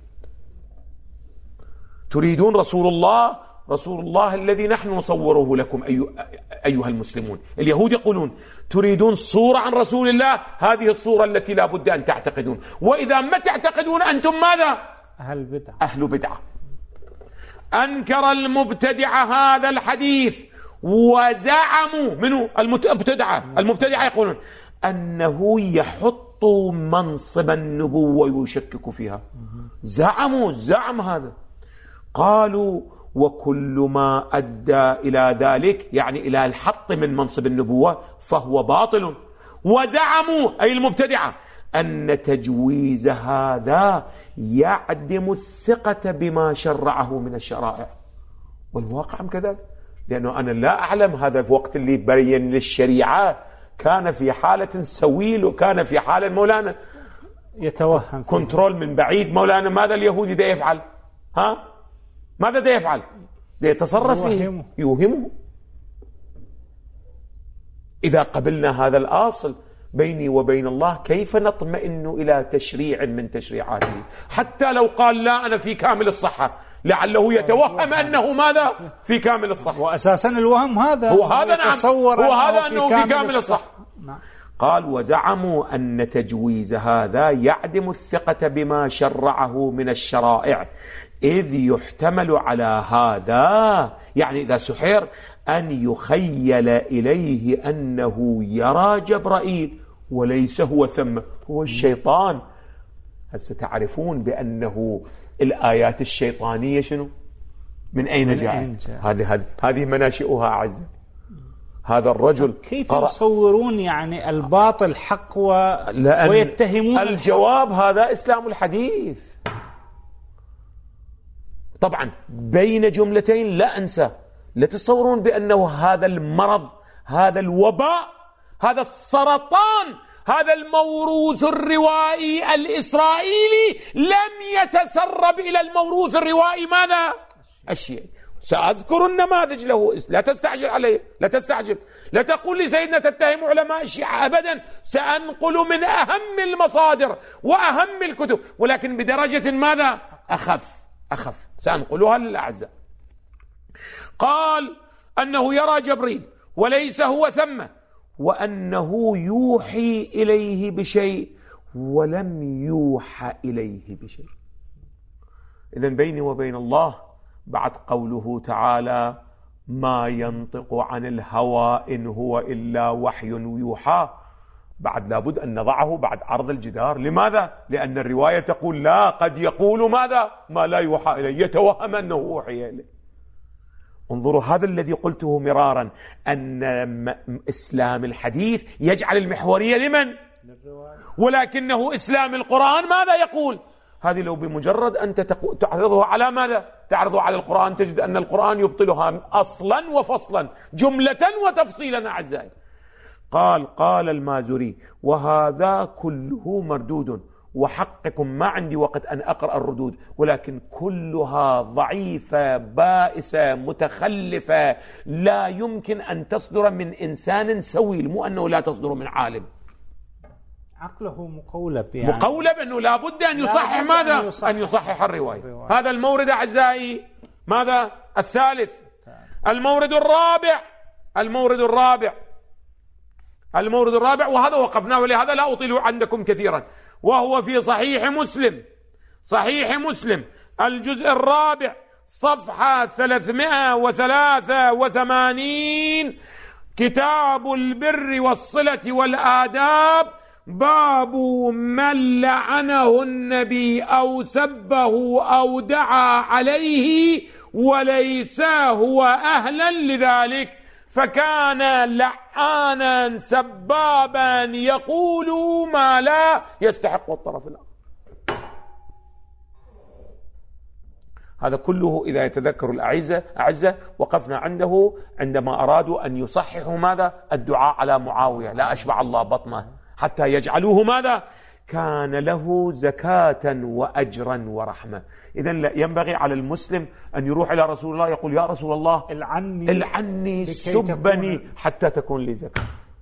تريدون رسول الله، رسول الله الذي نحن نصوره لكم أيها المسلمون. اليهود يقولون تريدون صورة عن رسول الله، هذه الصورة التي لا بد أن تعتقدون. وإذا ما تعتقدون أنتم ماذا؟ أهل بدعة. أهل بدعة. أنكر المبتدع هذا الحديث وزعموا منه المبتدعة. المبتدعة يقولون أنه يحط منصب النبوة ويشكك فيها. زعموا زعم هذا. قالوا وكل ما أدى إلى ذلك، يعني إلى الحط من منصب النبوة، فهو باطل. وزعموا أي المبتدعة أن تجويز هذا يعدم الثقة بما شرعه من الشرائع. والواقع كذلك، لأنه أنا لا أعلم هذا في وقت اللي برين للشريعة كان في حالة سويل، وكان في حالة مولانا يتوهم كنترول من بعيد. مولانا ماذا اليهودي ده يفعل؟ ها؟ ماذا ده يفعل؟ ده يتصرف فيه، يوهمه. إذا قبلنا هذا الأصل بيني وبين الله، كيف نطمئن إلى تشريع من تشريعاته؟ حتى لو قال لا أنا في كامل الصحة، لعله يتوهم أنه ماذا؟ في كامل الصحة. وأساسا الوهم هذا هو هذا، نعم، هو هذا أنه في كامل الصحة. قال وزعموا أن تجويز هذا يعدم الثقة بما شرعه من الشرائع، إذ يحتمل على هذا، يعني إذا سحر، أن يخيل إليه أنه يرى جبرائيل وليس هو ثم، هو الشيطان. هسه تعرفون بأنه الآيات الشيطانية شنو؟ من أين جاءت؟ هذه هذه هذه مناشئها أعزائي. هذا الرجل كيف يصورون يعني الباطل حق و... ويتهمون؟ الجواب هذا إسلام الحديث. طبعا بين جملتين لا أنسى، لا تتصورون بأنه هذا المرض، هذا الوباء، هذا السرطان، هذا الموروث الروائي الإسرائيلي لم يتسرب إلى الموروث الروائي ماذا؟ الشيعي. سأذكر النماذج له، لا تستعجل عليه، لا تستعجل، لا تقول لي سيدنا تتهم علماء الشيعة أبدا. سأنقل من أهم المصادر وأهم الكتب، ولكن بدرجة ماذا؟ أخف أخف، سأنقلها للأعزاء. قال أنه يرى جبريل وليس هو ثم، وأنه يوحي إليه بشيء ولم يوحى إليه بشيء. إذن بيني وبين الله بعد قوله تعالى ما ينطق عن الهوى إن هو إلا وحي يوحى، بعد لابد أن نضعه بعد عرض الجدار. لماذا؟ لأن الرواية تقول لا، قد يقول ماذا؟ ما لا يوحى إليه، يتوهم أنه أوحي إليه. انظروا، هذا الذي قلته مرارا، أن إسلام الحديث يجعل المحورية لمن؟ ولكنه إسلام القرآن ماذا يقول؟ هذه لو بمجرد أنت تعرضها على ماذا؟ تعرضها على القرآن، تجد أن القرآن يبطلها أصلا وفصلا، جملة وتفصيلا أعزائي. قال قال المازري وهذا كله مردود، وحقكم ما عندي وقت أن أقرأ الردود، ولكن كلها ضعيفة بائسة متخلفة، لا يمكن أن تصدر من إنسان سوي، مو أنه لا تصدر من عالم. عقله مقولب، يعني مقولب أنه لابد أن يصحح ماذا؟ أن يصحح, أن يصحح الرواية. الرواية. هذا المورد أعزائي ماذا؟ الثالث. المورد الرابع، المورد الرابع المورد الرابع وهذا وقفناه، ولهذا لا أطيل عندكم كثيرا، وهو في صحيح مسلم، صحيح مسلم الجزء الرابع صفحة ثلاثمائة وثلاثة وثمانين، كتاب البر والصلة والآداب، باب من لعنه النبي أو سبه أو دعا عليه وليس هو أهلا لذلك، فكان لعانا سبابا يقول ما لا يستحق الطرف الآخر. هذا كله إذا يتذكر الأعزة أعزة وقفنا عنده عندما أرادوا أن يصححوا ماذا؟ الدعاء على معاوية، لا أشبع الله بطنه، حتى يجعلوه ماذا؟ كان له زكاة وأجرا ورحمة. إذن ينبغي على المسلم أن يروح إلى رسول الله يقول يا رسول الله العني, العني سبني حتى تكون لي زكاة.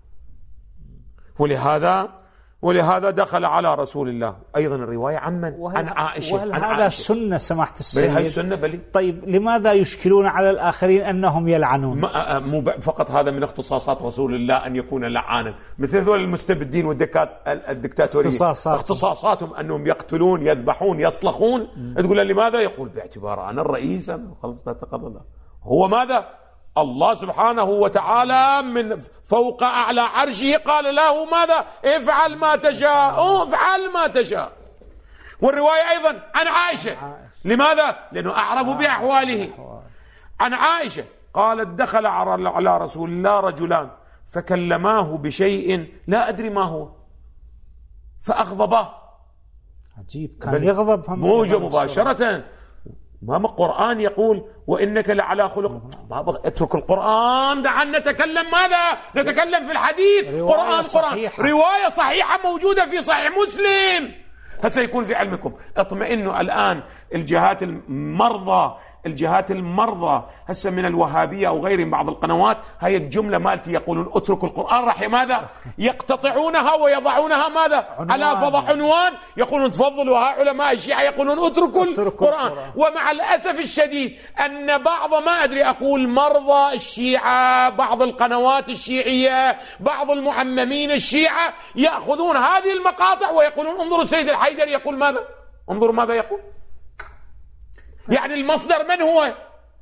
ولهذا ولهذا دخل على رسول الله. أيضا الرواية عن من؟ عن عائشة. وهل عن هذا عائشة. سنة سماحة السيد؟ هاي السنة بلي. طيب لماذا يشكلون على الآخرين أنهم يلعنون؟ مو فقط هذا من اختصاصات رسول الله أن يكون لعانا، مثل هذول المستبدين والدكتاتوريين اختصاصات. اختصاصاتهم أنهم يقتلون يذبحون يصلخون. م. تقول له لماذا؟ يقول باعتبار أنا الرئيس خلص لا تقبل. هو ماذا؟ الله سبحانه وتعالى من فوق أعلى عرشه قال له ماذا؟ افعل ما تشاء، افعل ما تشاء. والرواية أيضا عن عائشة. لماذا؟ لأنه أعرف بأحواله. عن عائشة قالت دخل على رسول الله رجلان فكلماه بشيء لا أدري ما هو فأغضباه. عجيب، كان يغضب موجة مباشرة. ما القرآن يقول وإنك لعلى خلق. اترك القرآن، دعنا نتكلم ماذا؟ نتكلم في الحديث. قرآن قرآن رواية صحيحة موجودة في صحيح مسلم. هسه يكون في علمكم. اطمئنوا الآن الجهات المرضى الجهات المرضى هسه من الوهابية أو غيرهم بعض القنوات، هاي الجملة مالتي يقولون اتركوا القرآن، راح ماذا؟ يقتطعونها ويضعونها ماذا؟ على فضع عنوان، يقولون تفضلوا. ها علماء الشيعة يقولون اتركوا القرآن. ومع الأسف الشديد أن بعض ما أدري أقول مرضى الشيعة، بعض القنوات الشيعية، بعض المعممين الشيعة يأخذون هذه المقاطع ويقولون انظروا السيد الحيدري يقول ماذا؟ انظروا ماذا يقول. يعني المصدر من هو؟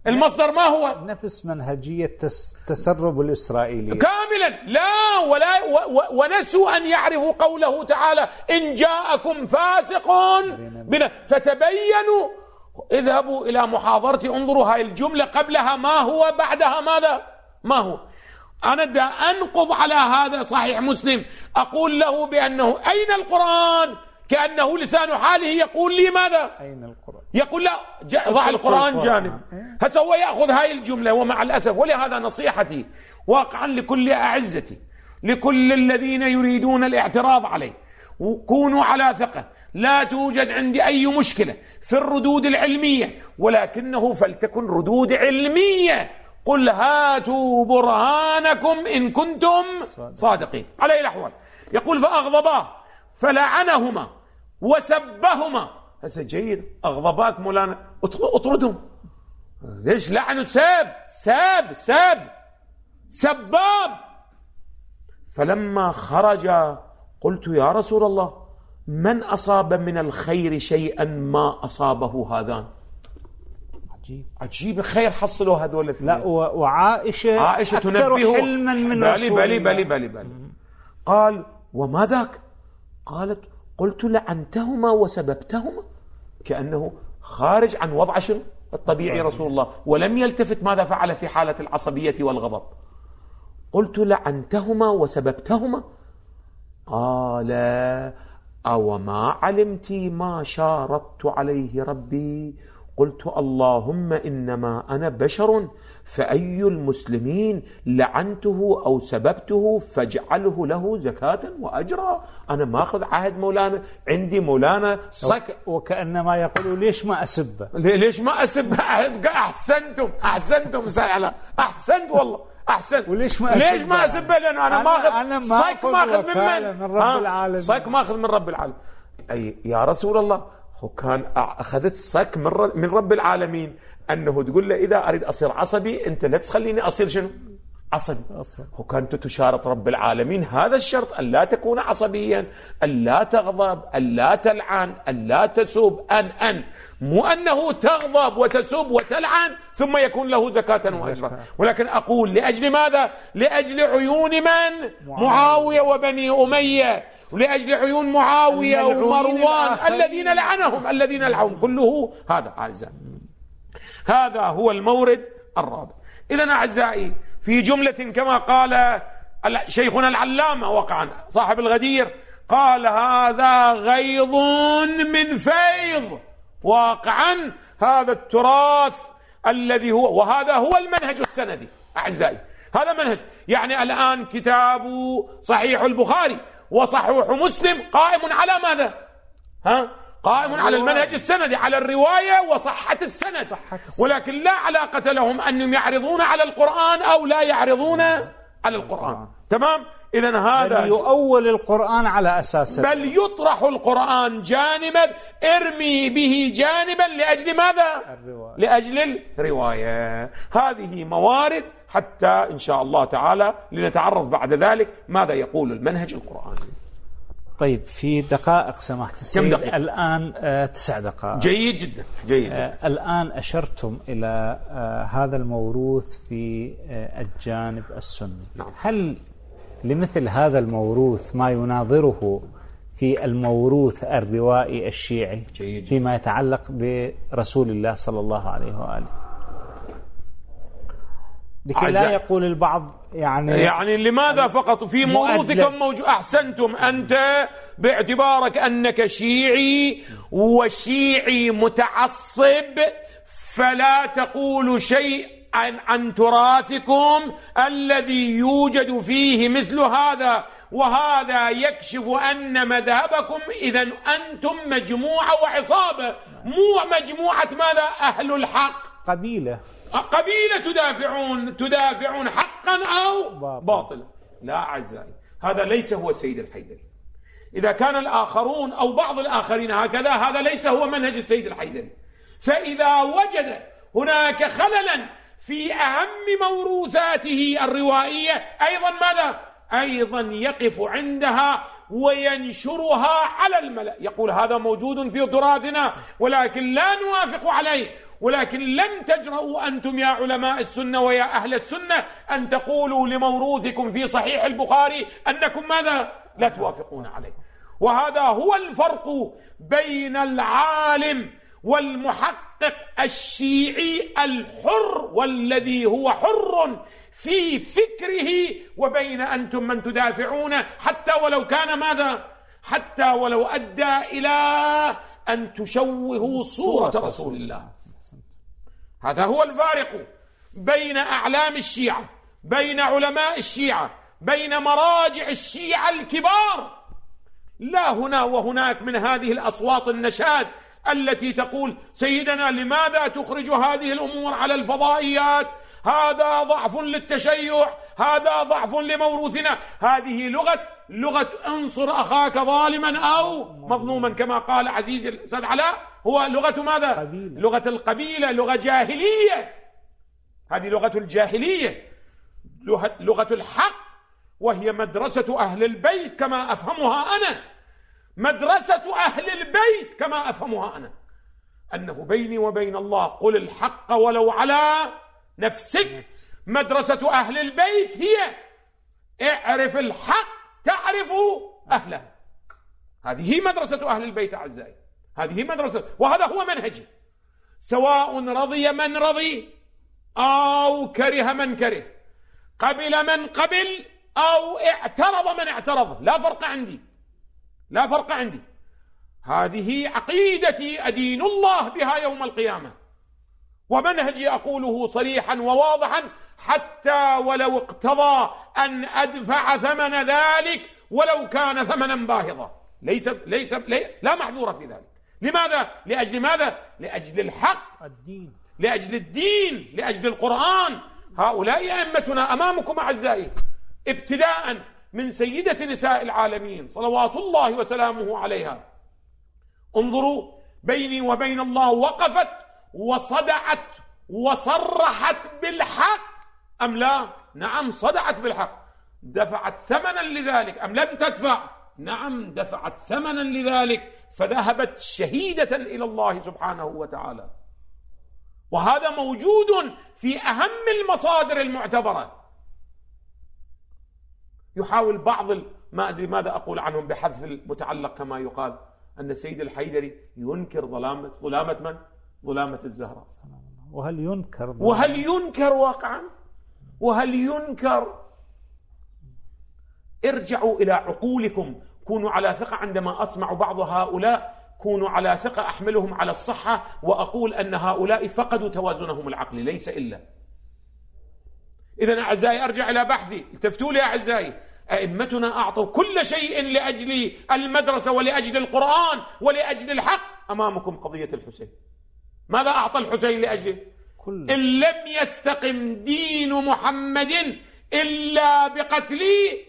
المصدر ما هو؟ نفس منهجية تسرب الإسرائيلي كاملا. لا ولا و ونسوا أن يعرفوا قوله تعالى إن جاءكم فاسق بنا فتبينوا. اذهبوا إلى محاضرتي انظروا هاي الجملة قبلها ما هو، بعدها ماذا؟ ما هو. أنا دا أنقض على هذا صحيح مسلم، أقول له بأنه أين القرآن؟ كأنه لسان حاله يقول لي ماذا؟ أين القرآن؟ يقول لا ضع القرآن جانب. هسه هو يأخذ هاي الجملة، ومع الأسف ولهذا نصيحتي واقعا لكل أعزتي، لكل الذين يريدون الاعتراض عليه، وكونوا على ثقة، لا توجد عندي أي مشكلة في الردود العلمية، ولكنه فلتكن ردود علمية. قل هاتوا برهانكم إن كنتم صادقين. على أي الأحوال يقول فأغضباه فلعنهما وسبهما. هذا جيد، أغضباك مولانا اطردهم. ليش لعنوا؟ ساب ساب ساب سباب. فلما خرج قلت يا رسول الله من أصاب من الخير شيئا ما أصابه هذان؟ عجيب عجيب خير حصلوا هذول. لا وعائشة عائشة أكثر تنبهه حلما من بلي رسول بلي الله. بلي بلي بلي. قال وما ذاك؟ قالت قلت لعنتهما وسببتهما، كأنه خارج عن وضع شنو الطبيعي رسول الله، ولم يلتفت ماذا فعل في حالة العصبية والغضب. قلت لعنتهما وسببتهما. قال أو ما علمت ما شارطت عليه ربي؟ قلت اللهم إنما أنا بشر، فأي المسلمين لعنته أو سببته فاجعله له زكاة وأجرا. أنا ما أخذ عهد مولانا، عندي مولانا صك. وكأنما يقولوا ليش ما أسبه؟ ليش ما أسبه؟ أحسنتم أحسنتم سألة أحسنت والله أحسنت. وليش ما ليش ما أسبه؟ لأنه أنا ماخذ صك، ماخذ من من رب العالمين، صك ماخذ من رب العالمين. أي يا رسول الله وكان أخذت صك من رب العالمين، أنه تقول له إذا أريد أصير عصبي أنت لا تخليني أصير شنو؟ عصبي. وكانت تشارط رب العالمين هذا الشرط، أن لا تكون عصبيا، أن لا تغضب، أن لا تلعن، أن لا تسب، أن أن مو أنه تغضب وتسب وتلعن ثم يكون له زكاة وأجرا. ولكن أقول لأجل ماذا؟ لأجل عيون من؟ معاوية وبني أمية، ولأجل عيون معاوية ومروان الذين لعنهم الذين لعنهم كله. هذا أعزائي هذا هو المورد الرابع. إذن أعزائي في جملة كما قال شيخنا العلامة وقعا صاحب الغدير، قال هذا غيظ من فيض. واقعا هذا التراث الذي هو، وهذا هو المنهج السندي أعزائي، هذا منهج. يعني الآن كتاب صحيح البخاري وصحيح مسلم قائم على ماذا؟ ها؟ قائم على المنهج السندي، على الرواية وصحة السند، ولكن لا علاقة لهم أنهم يعرضون على القرآن أو لا يعرضون على القرآن. تمام؟ إذن هذا بل يؤول القرآن على أساس، بل يطرح القرآن جانبا، ارمي به جانبا لأجل ماذا؟ الرواية. لأجل الرواية. هذه موارد حتى إن شاء الله تعالى لنتعرف بعد ذلك ماذا يقول المنهج القرآني. طيب في دقائق سماحة السيد الآن آه تسع دقائق. جيد جدا جيد. آه الآن أشرتم إلى آه هذا الموروث في آه الجانب السني. نعم. هل لمثل هذا الموروث ما يناظره في الموروث الروائي الشيعي جيد. فيما يتعلق برسول الله صلى الله عليه وآله؟ لكي لا يقول البعض يعني يعني لماذا فقط في موروثكم موجود؟ أحسنتم أنت باعتبارك أنك شيعي وشيعي متعصب، فلا تقول شيء عن, عن تراثكم الذي يوجد فيه مثل هذا، وهذا يكشف أن مذهبكم إذن أنتم مجموعة وعصابة، مو مجموعة ماذا؟ أهل الحق، قبيلة قبيلة تدافعون تدافعون حقا أو باطلا. لا أعزائي، هذا ليس هو السيد الحيدري. إذا كان الآخرون أو بعض الآخرين هكذا، هذا ليس هو منهج السيد الحيدري. فإذا وجد هناك خللا في أهم موروثاته الروائية أيضا ماذا؟ أيضا يقف عندها وينشرها على الملأ، يقول هذا موجود في تراثنا ولكن لا نوافق عليه، ولكن لم تجرؤوا أنتم يا علماء السنة ويا أهل السنة أن تقولوا لموروثكم في صحيح البخاري أنكم ماذا؟ لا توافقون عليه. وهذا هو الفرق بين العالم والمحقق الشيعي الحر والذي هو حر في فكره، وبين أنتم من تدافعون حتى ولو كان ماذا؟ حتى ولو أدى إلى أن تشوهوا صورة رسول الله. هذا هو الفارق بين أعلام الشيعة، بين علماء الشيعة، بين مراجع الشيعة الكبار. لا هنا وهناك من هذه الأصوات النشاز التي تقول سيدنا لماذا تخرج هذه الأمور على الفضائيات؟ هذا ضعف للتشيع، هذا ضعف لموروثنا. هذه لغة لغة انصر أخاك ظالما أو مظلوما، كما قال عزيز الأستاذ علاء، هو لغة ماذا؟ قبيلة. لغة القبيلة، لغة جاهلية. هذه لغة الجاهلية، لغة الحق، وهي مدرسة أهل البيت كما أفهمها أنا. مدرسة أهل البيت كما أفهمها أنا، أنه بيني وبين الله قل الحق ولو على نفسك. مدرسة أهل البيت هي اعرف الحق تعرف أهله. هذه مدرسة أهل البيت أعزائي، هذه مدرسة، وهذا هو منهجي، سواء رضي من رضي أو كره من كره، قبل من قبل أو اعترض من اعترض، لا فرق عندي، لا فرق عندي. هذه عقيدتي أدين الله بها يوم القيامة، ومنهجي أقوله صريحا وواضحا حتى ولو اقتضى أن أدفع ثمن ذلك ولو كان ثمنا باهظا، ليس ليس لي لا محذور في ذلك. لماذا؟ لأجل ماذا؟ لأجل الحق، الدين، لأجل الدين، لأجل القرآن. هؤلاء أئمتنا أمامكم أعزائي، ابتداء من سيدة نساء العالمين صلوات الله وسلامه عليها. انظروا، بيني وبين الله وقفت وصدعت وصرحت بالحق أم لا؟ نعم، صدعت بالحق. دفعت ثمنا لذلك أم لم تدفع؟ نعم، دفعت ثمنا لذلك، فذهبت شهيدة إلى الله سبحانه وتعالى. وهذا موجود في أهم المصادر المعتبرة. يحاول بعض ما أدري ماذا أقول عنهم بحذف المتعلق، كما يقال أن السيد الحيدري ينكر ظلامة ظلامة من؟ ظلامة الزهراء. وهل ينكر وهل ينكر واقعا؟ وهل ينكر؟ ارجعوا إلى عقولكم، كونوا على ثقة. عندما أسمع بعض هؤلاء كونوا على ثقة، أحملهم على الصحة وأقول أن هؤلاء فقدوا توازنهم العقلي، ليس إلا. إذن أعزائي أرجع إلى بحثي، التفتوا لي أعزائي، أئمتنا أعطوا كل شيء لأجل المدرسة ولأجل القرآن ولأجل الحق. أمامكم قضية الحسين، ماذا أعطى الحسين لأجله؟ إن لم يستقم دين محمد إلا بقتلي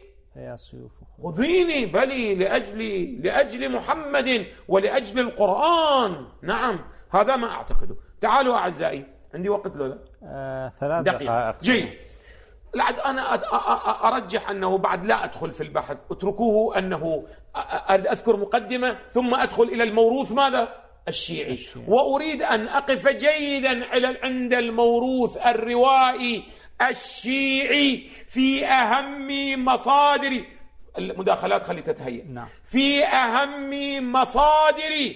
خذيني بلي لأجل لأجل محمد ولأجل القرآن. نعم، هذا ما أعتقده. تعالوا أعزائي، عندي وقت لولا آه، ثلاث دقائق. جيد. لعد أنا أرجح أنه بعد لا أدخل في البحث، اتركوه أنه أذكر مقدمة ثم أدخل إلى الموروث ماذا؟ الشيعي. الشيعي. وأريد أن أقف جيدا عند الموروث الروائي الشيعي في أهم مصادر المداخلات، خلي تتهيأ. نعم. في أهم مصادر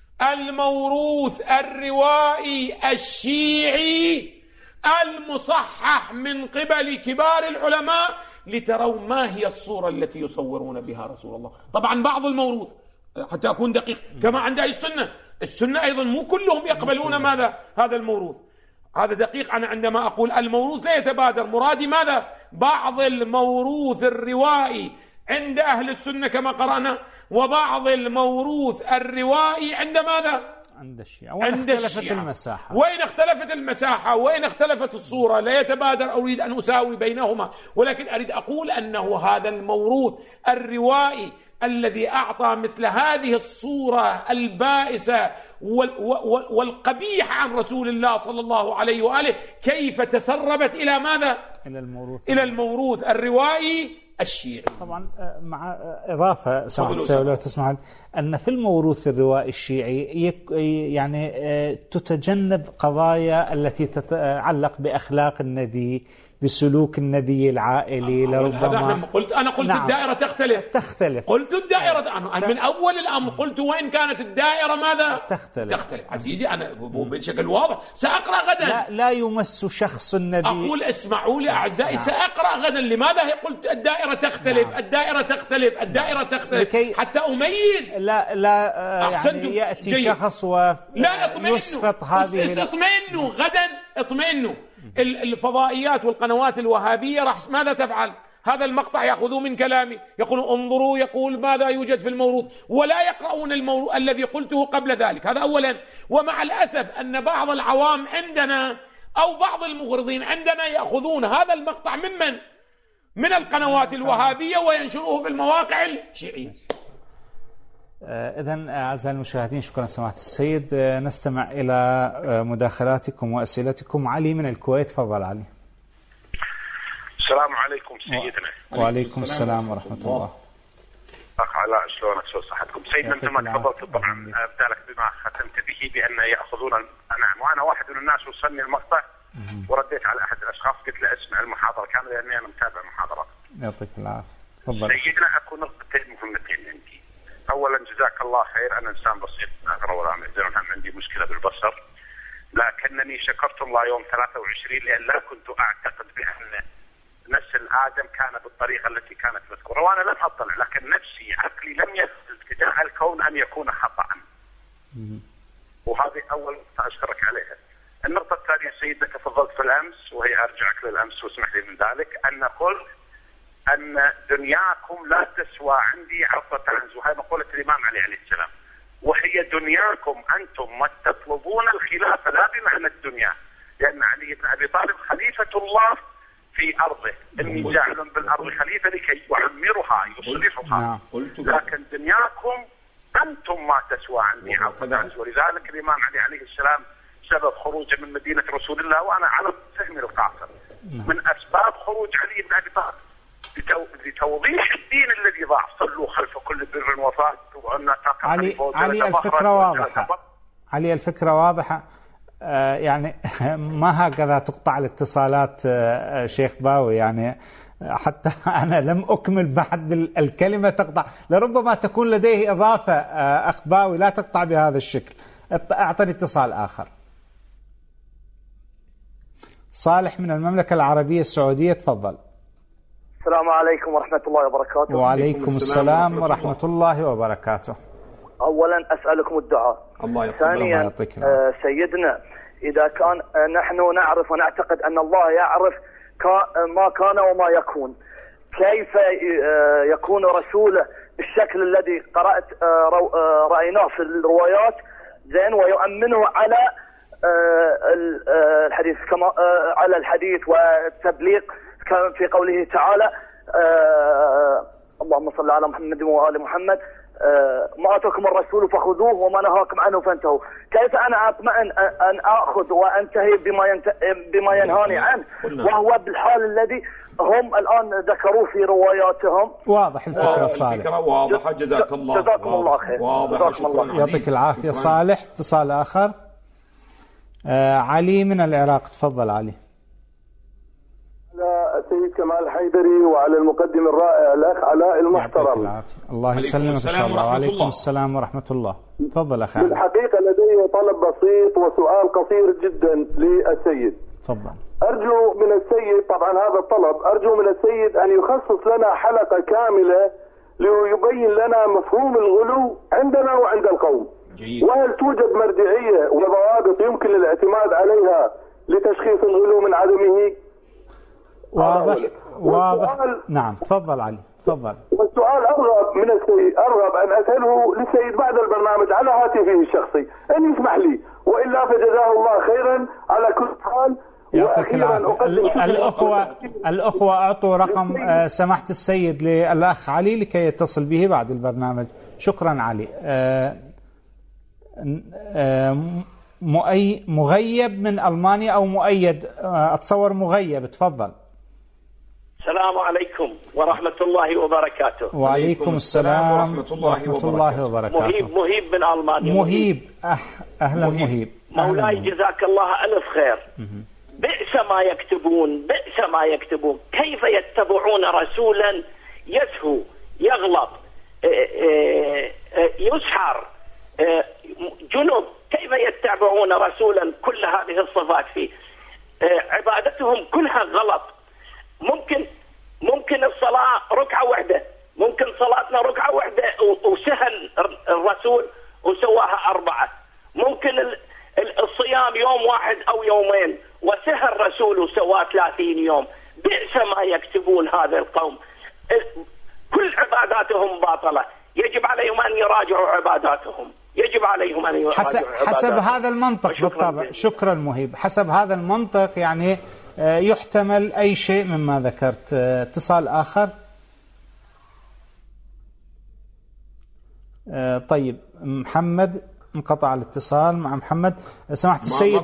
الموروث الروائي الشيعي المصحح من قبل كبار العلماء، لتروا ما هي الصورة التي يصورون بها رسول الله. طبعا بعض الموروث، حتى أكون دقيق، كما عند أهل السنة، السنة أيضا مو كلهم يقبلون ماذا؟ هذا الموروث. هذا دقيق. أنا عندما أقول الموروث لا يتبادر مرادي ماذا؟ بعض الموروث الروائي عند أهل السنة كما قرأنا، وبعض الموروث الروائي عند ماذا؟ عند الشيعة. وإن عند اختلفت الشيعة. المساحة وإن اختلفت المساحة وإن اختلفت الصورة لا يتبادر. أريد أن أساوي بينهما، ولكن أريد أقول أنه هذا الموروث الروائي الذي أعطى مثل هذه الصورة البائسة والقبيحة عن رسول الله صلى الله عليه وآله، كيف تسربت إلى ماذا؟ إلى الموروث إلى الموروث الروائي الشيعي. طبعا مع إضافة سمحت السيد لو تسمح، أن في الموروث الروائي الشيعي يعني تتجنب قضايا التي تتعلق بأخلاق النبي، بسلوك النبي العائلي. لربما أنا قلت أنا قلت نعم الدائرة تختلف تختلف قلت الدائرة أنا من أول الأمر قلت وإن كانت الدائرة ماذا تختلف تختلف عزيزي. أنا بشكل واضح سأقرأ غدا. لا, لا يمس شخص النبي. أقول اسمعوا لي أعزائي، نعم. سأقرأ غدا لماذا هي قلت الدائرة تختلف. نعم. الدائرة تختلف الدائرة تختلف حتى أميز. لا لا يعني يأتي جيد. شخص ويسقط هذه. اطمئنوا غدا اطمئنوا. الفضائيات والقنوات الوهابية راح ماذا تفعل؟ هذا المقطع يأخذوا من كلامي، يقولون انظروا يقول ماذا يوجد في الموروث، ولا يقرؤون الموروث الذي قلته قبل ذلك. هذا أولا. ومع الأسف أن بعض العوام عندنا أو بعض المغرضين عندنا يأخذون هذا المقطع ممن من القنوات الوهابية وينشروه في المواقع الشيعية. إذن أعزائي المشاهدين، شكرا سماحة السيد. نستمع إلى مداخلاتكم وأسئلتكم. علي من الكويت، تفضل علي. السلام عليكم سيدنا. وعليكم السلام ورحمة الله. أخ علاء شلونك؟ شو صحتكم سيدنا؟ مثل ما تفضلت طبعا أبدالك بما ختمت به بأن يأخذون الأنعام، وأنا واحد من الناس وصلني المقطع ورديت على أحد الأشخاص قلت له اسمع المحاضرة كاملة لأني أنا متابع محاضرات. يعطيك العافية. تفضل سيدنا. أكو نقطتين مهمتين عندي. أولا جزاك الله خير، أنا إنسان بسيط أقرأ ولا أعمل، عندي مشكلة بالبصر، لكنني شكرت الله يوم ثلاثة وعشرين لأن لا كنت أعتقد بأن نسل آدم كان بالطريقة التي كانت مذكورة، وأنا لم أطلع، لكن نفسي عقلي لم يثبت ابتداء الكون أن يكون خطأ. وهذه أول نقطة أشكرك عليها. النقطة الثانية سيدنا تفضلت في الأمس، وهي أرجعك للأمس واسمح لي من ذلك، أن قلت أن دنياكم لا تسوى عندي عرضة عنز، وهي مقولة الإمام علي عليه السلام، وهي دنياكم أنتم ما تطلبون الخلافة لا بمعنى الدنيا، لأن علي بن أبي طالب خليفة الله في أرضه، إني جاعل بالأرض خليفة لكي يعمرها يصلحها، لكن دنياكم أنتم ما تسوى عندي عرضة عنز. ولذلك الإمام علي عليه السلام سبب خروجه من مدينة رسول الله، وأنا على فهم القاصر، من أسباب خروج علي بن أبي طالب لتوضيح الدين الذي ضاع. صلوا خلف كل بر وفاة وأن علي علي الفكرة واضحة. علي الفكرة واضحة. آه يعني ما هكذا تقطع الاتصالات آه شيخ باوي، يعني حتى أنا لم أكمل بعد الكلمة تقطع. لربما تكون لديه إضافة آه أخ باوي، لا تقطع بهذا الشكل. أعطني اتصال آخر. صالح من المملكة العربية السعودية، تفضل. السلام عليكم ورحمة الله وبركاته. وعليكم السلام ورحمة الله وبركاته. أولا أسألكم الدعاء. الله يقبل. ثانيا آه سيدنا، إذا كان آه نحن نعرف ونعتقد أن الله يعرف ما كان وما يكون، كيف آه يكون رسوله بالشكل الذي قرأت آه آه رأيناه في الروايات زين، ويؤمنه على آه الحديث كما آه على الحديث والتبليغ في قوله تعالى آه اللهم صل على محمد وآل محمد آه ما أتاكم الرسول فخذوه وما نهاكم عنه فانتهوا. كيف أنا أطمئن أن أخذ وأنتهي بما, ينت... بما ينهاني عنه وهو بالحال الذي هم الآن ذكروه في رواياتهم؟ واضح الفكرة صالح. الفكرة واضحة. جزاك الله. جزاكم الله خير. جزاكم الله. يعطيك العافية صالح. اتصال آخر. آه علي من العراق، تفضل علي. السيد كمال الحيدري وعلى المقدم الرائع الأخ علاء المحترم. الله يسلمك إن شاء الله. وعليكم السلام ورحمة الله. تفضل أخي. بالحقيقة لدي طلب بسيط وسؤال قصير جدا للسيد. تفضل. أرجو من السيد، طبعا هذا الطلب، أرجو من السيد أن يخصص لنا حلقة كاملة ليبين لنا مفهوم الغلو عندنا وعند القوم، وهل توجد مرجعية وضوابط يمكن الاعتماد عليها لتشخيص الغلو من عدمه؟ واضح واضح. نعم تفضل علي تفضل. والسؤال أرغب من السيد، أرغب أن أسأله للسيد بعد البرنامج على هاتفه الشخصي إن يسمح لي، وإلا فجزاه الله خيرا على كل حال. يعطيك العافية. الأخوة الأخوة أعطوا رقم سماحة السيد للأخ علي لكي يتصل به بعد البرنامج. شكرا علي. مغيب من ألمانيا أو مؤيد، أتصور مغيب، تفضل. السلام عليكم ورحمة الله وبركاته. وعليكم السلام ورحمة الله, ورحمة الله وبركاته. مهيب مهيب من ألمانيا. مهيب أه أهلا مهيب, مهيب. مولاي جزاك الله ألف خير. بئس ما يكتبون بئس ما يكتبون. كيف يتبعون رسولا يسهو يغلط يسحر جنب؟ كيف يتبعون رسولا كل هذه الصفات فيه؟ عبادتهم كلها غلط. ممكن ممكن الصلاة ركعة واحدة، ممكن صلاتنا ركعة واحدة وسهل الرسول وسواها أربعة. ممكن الصيام يوم واحد أو يومين وسهل الرسول وسواه ثلاثين يوم. بئس ما يكتبون هذا القوم. كل عباداتهم باطلة. يجب عليهم أن يراجعوا عباداتهم. يجب عليهم أن يراجعوا حسب, عباداتهم. حسب هذا المنطق بالطبع. شكرا مهيب. حسب هذا المنطق يعني يحتمل أي شيء مما ذكرت. اتصال آخر. طيب محمد، انقطع الاتصال مع محمد. سمحت السيد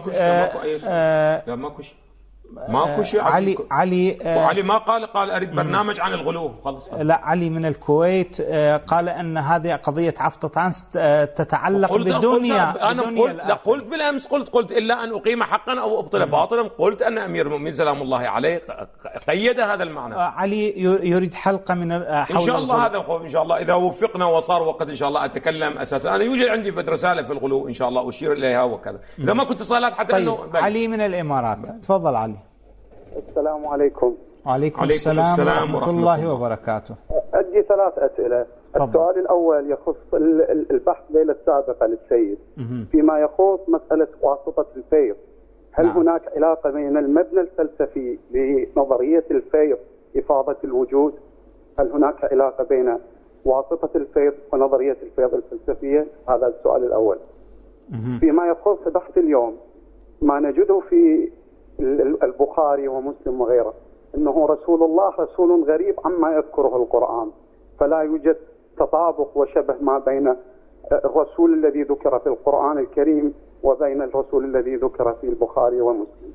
لا ماكو شيء ماكو شيء. علي علي علي ما قال قال اريد برنامج عن الغلو خلص. لا، علي من الكويت قال ان هذه قضيه عفطة عنس تتعلق بالدنيا. انا قلت لا قلت بالامس قلت قلت الا ان اقيم حقا او ابطل باطلا. قلت ان امير المؤمنين سلام الله عليه قيد هذا المعنى. علي يريد حلقه من حول ان شاء الله هذا الخوف ان شاء الله اذا وفقنا وصار وقت ان شاء الله اتكلم اساسا. انا يوجد عندي رساله في الغلو ان شاء الله اشير اليها وكذا اذا ما كنت اتصالات حتى. طيب انه علي من الامارات، تفضل علي. السلام عليكم. وعليكم السلام, السلام ورحمة الله وبركاته. أدي ثلاث أسئلة. طبعا. السؤال الأول يخص البحث ليلة السابقة للسيد فيما يخص مسألة واسطة الفيض. هل نعم. هناك علاقة بين المبنى الفلسفي لنظرية الفيض إفاضة الوجود؟ هل هناك علاقة بين واسطة الفيض ونظرية الفيض الفلسفية؟ هذا السؤال الأول. فيما يخص بحث اليوم، ما نجده في البخاري ومسلم وغيره انه رسول الله رسول غريب عما يذكره القرآن، فلا يوجد تطابق وشبه ما بين الرسول الذي ذكر في القرآن الكريم وبين الرسول الذي ذكر في البخاري ومسلم.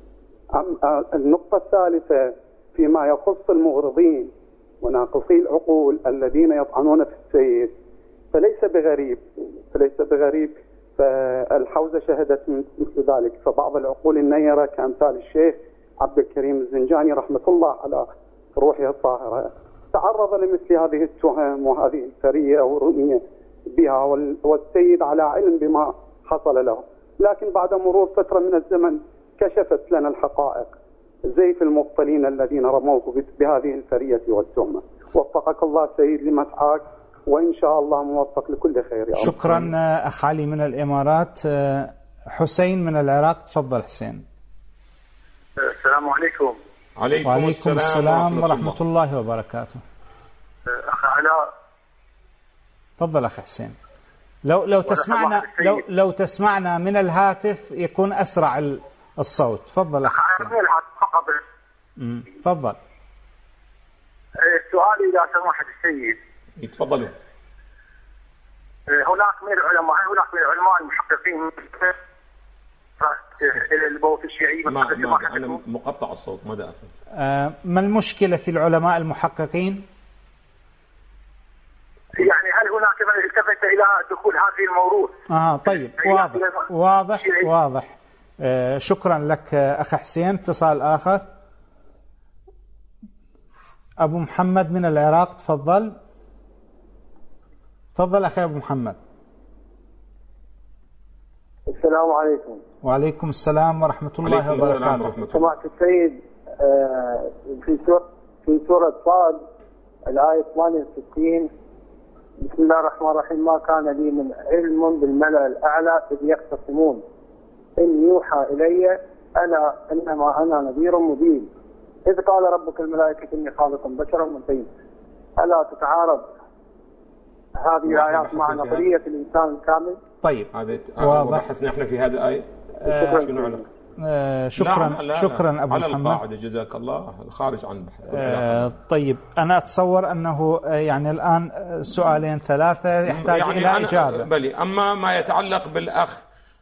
النقطة الثالثة فيما يخص المغرضين وناقصي العقول الذين يطعنون في السيد، فليس بغريب فليس بغريب فالحوزة شهدت مثل ذلك. فبعض العقول النيرة كأمثال الشيخ عبد الكريم الزنجاني رحمة الله على روحه الطاهرة تعرض لمثل هذه التهم وهذه الثرية والرمية بها، والسيد على علم بما حصل له، لكن بعد مرور فترة من الزمن كشفت لنا الحقائق زيف المبطلين الذين رموه بهذه الثرية والتهمة. وفقك الله سيد لمسعاك، وإن شاء الله موفق لكل خير يا شكرا الله. أخ علي من الإمارات. حسين من العراق، تفضل حسين. السلام عليكم. عليكم, وعليكم السلام, السلام ورحمة الله, الله وبركاته. أخ علاء. تفضل أخ حسين. لو لو تسمعنا لو لو تسمعنا من الهاتف يكون أسرع الصوت. تفضل أخ حسين. امم تفضل. سؤالي إذا سمحت السيد. تفضلوا. هناك من العلماء هناك من العلماء المحققين البوت الشيعي ما ما أنا مقطع الصوت ماذا أفهم. آه ما المشكلة في العلماء المحققين؟ يعني هل هناك من التفت إلى دخول هذه الموروث؟ آه طيب واضح واضح واضح. آه شكرا لك أخ حسين. اتصال آخر. أبو محمد من العراق، تفضل. تفضل أخي أبو محمد. السلام عليكم. وعليكم السلام ورحمة الله وبركاته. سمعت السيد في سورة في سورة صاد الآية ثمانية وستين بسم الله الرحمن الرحيم ما كان لي من علم بالملأ الأعلى إذ يختصمون إن يوحى إلي أنا إنما أنا نذير مبين إذ قال ربك الملائكة إني خالق بشرا من طين. ألا تتعارض هذه الآيات مع نظرية الإنسان الكامل؟ طيب هذا واضح. بحثنا احنا في هذه الآية. آه شنو على آه شكرا لا لا شكرا لا أبو على محمد. القاعدة جزاك الله خارج عن بحث. آه طيب أنا أتصور أنه يعني الآن سؤالين ثلاثة يحتاج يعني إلى إجابة. بلي. أما ما يتعلق بالأخ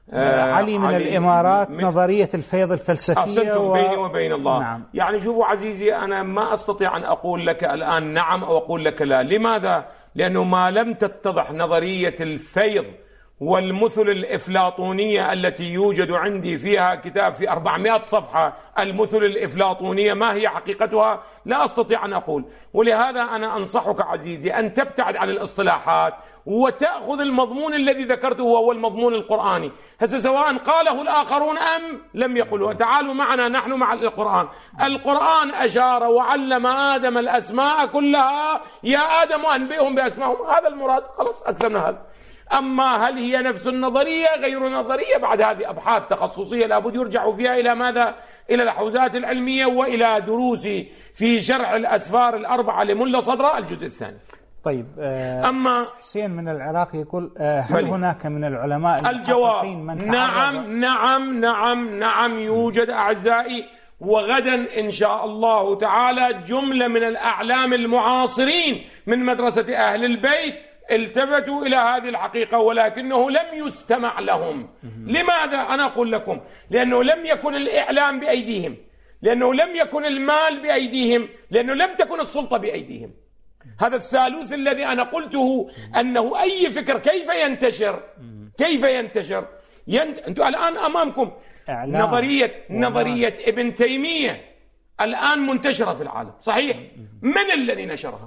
آه علي من علي الإمارات من نظرية الفيض الفلسفية و... بيني وبين الله. نعم. يعني شوفوا عزيزي، أنا ما أستطيع أن أقول لك الآن نعم أو أقول لك لا. لماذا؟ لأنه ما لم تتضح نظرية الفيض والمثل الإفلاطونية التي يوجد عندي فيها كتاب في أربعمائة صفحة، المثل الإفلاطونية ما هي حقيقتها لا أستطيع أن أقول. ولهذا أنا أنصحك عزيزي أن تبتعد عن الاصطلاحات وتأخذ المضمون الذي ذكرته وهو المضمون القرآني. هسه سواء قاله الآخرون أم لم يقلوا، تعالوا معنا نحن مع القرآن. القرآن أشار وعلم آدم الأسماء كلها، يا آدم أنبئهم بأسمائهم، هذا المراد، خلاص أكثرنا هذا. أما هل هي نفس النظرية غير نظرية؟ بعد هذه أبحاث تخصصية لابد يرجع فيها إلى ماذا؟ إلى الحوزات العلمية وإلى دروسي في شرح الأسفار الأربعة لملا صدرة الجزء الثاني. طيب آه أما حسين من العراق يقول آه هل بلي. هناك من العلماء الجواب من نعم نعم نعم نعم يوجد أعزائي. وغدا إن شاء الله تعالى جملة من الأعلام المعاصرين من مدرسة أهل البيت التفتوا إلى هذه الحقيقة، ولكنه لم يستمع لهم. لماذا؟ أنا أقول لكم، لأنه لم يكن الإعلام بأيديهم، لأنه لم يكن المال بأيديهم، لأنه لم تكن السلطة بأيديهم. هذا الثالوث الذي أنا قلته، أنه أي فكر كيف ينتشر كيف ينتشر ينت... أنتم الآن أمامكم نظرية نظرية ابن تيمية الآن منتشرة في العالم، صحيح؟ من الذي نشرها؟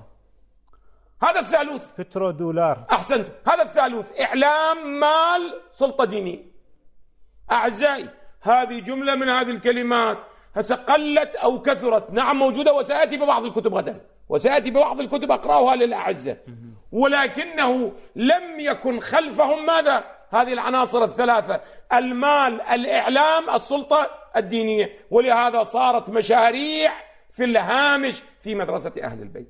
هذا الثالوث، بترو دولار. أحسنت، هذا الثالوث، إعلام، مال، سلطة دينية. أعزائي، هذه جملة من هذه الكلمات هسه قلت أو كثرت، نعم موجودة، وسأتي ببعض الكتب غدا، وسأتي ببعض الكتب أقرأها للأعزة، ولكنه لم يكن خلفهم ماذا؟ هذه العناصر الثلاثة: المال، الإعلام، السلطة الدينية. ولهذا صارت مشاريع في الهامش في مدرسة أهل البيت.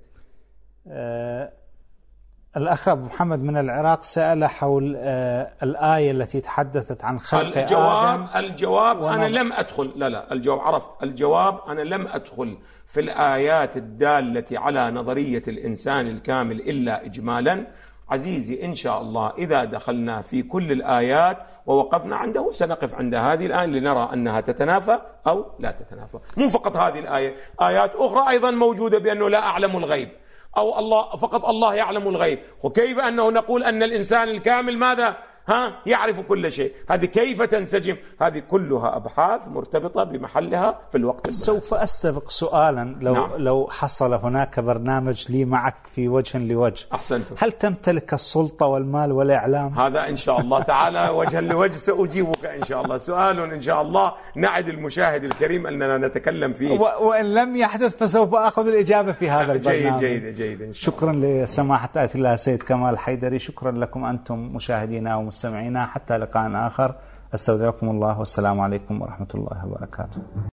آه الأخ أبو محمد من العراق سأل حول آه الآية التي تحدثت عن خلق الجواب آدم. الجواب أنا لم أدخل، لا لا الجواب عرفت، الجواب أنا لم أدخل في الآيات الدالة على نظرية الإنسان الكامل إلا إجمالا. عزيزي إن شاء الله إذا دخلنا في كل الآيات ووقفنا عنده سنقف عند هذه الآية لنرى أنها تتنافى أو لا تتنافى. مو فقط هذه الآية، آيات أخرى أيضا موجودة بأنه لا أعلم الغيب، أو الله فقط الله يعلم الغيب. وكيف أنه نقول أن الإنسان الكامل ماذا؟ ها يعرف كل شيء. هذه كيف تنسجم؟ هذه كلها أبحاث مرتبطة بمحلها في الوقت المناسب. سوف أستبق سؤالا لو نعم. لو حصل هناك برنامج لي معك في وجه لوجه. أحسنتم. هل تمتلك السلطة والمال والإعلام؟ هذا إن شاء الله تعالى وجها لوجه سأجيبك إن شاء الله. سؤال إن شاء الله نعد المشاهد الكريم أننا نتكلم فيه، وإن لم يحدث فسوف أخذ الإجابة في هذا البرنامج. جيد جيد جيد إن شاء شكرا الله. لسماحة آية الله سيد كمال حيدري، شكرا لكم أنتم مشاهدينا ومستمعينا، حتى لقاء آخر، استودعكم الله والسلام عليكم ورحمة الله وبركاته.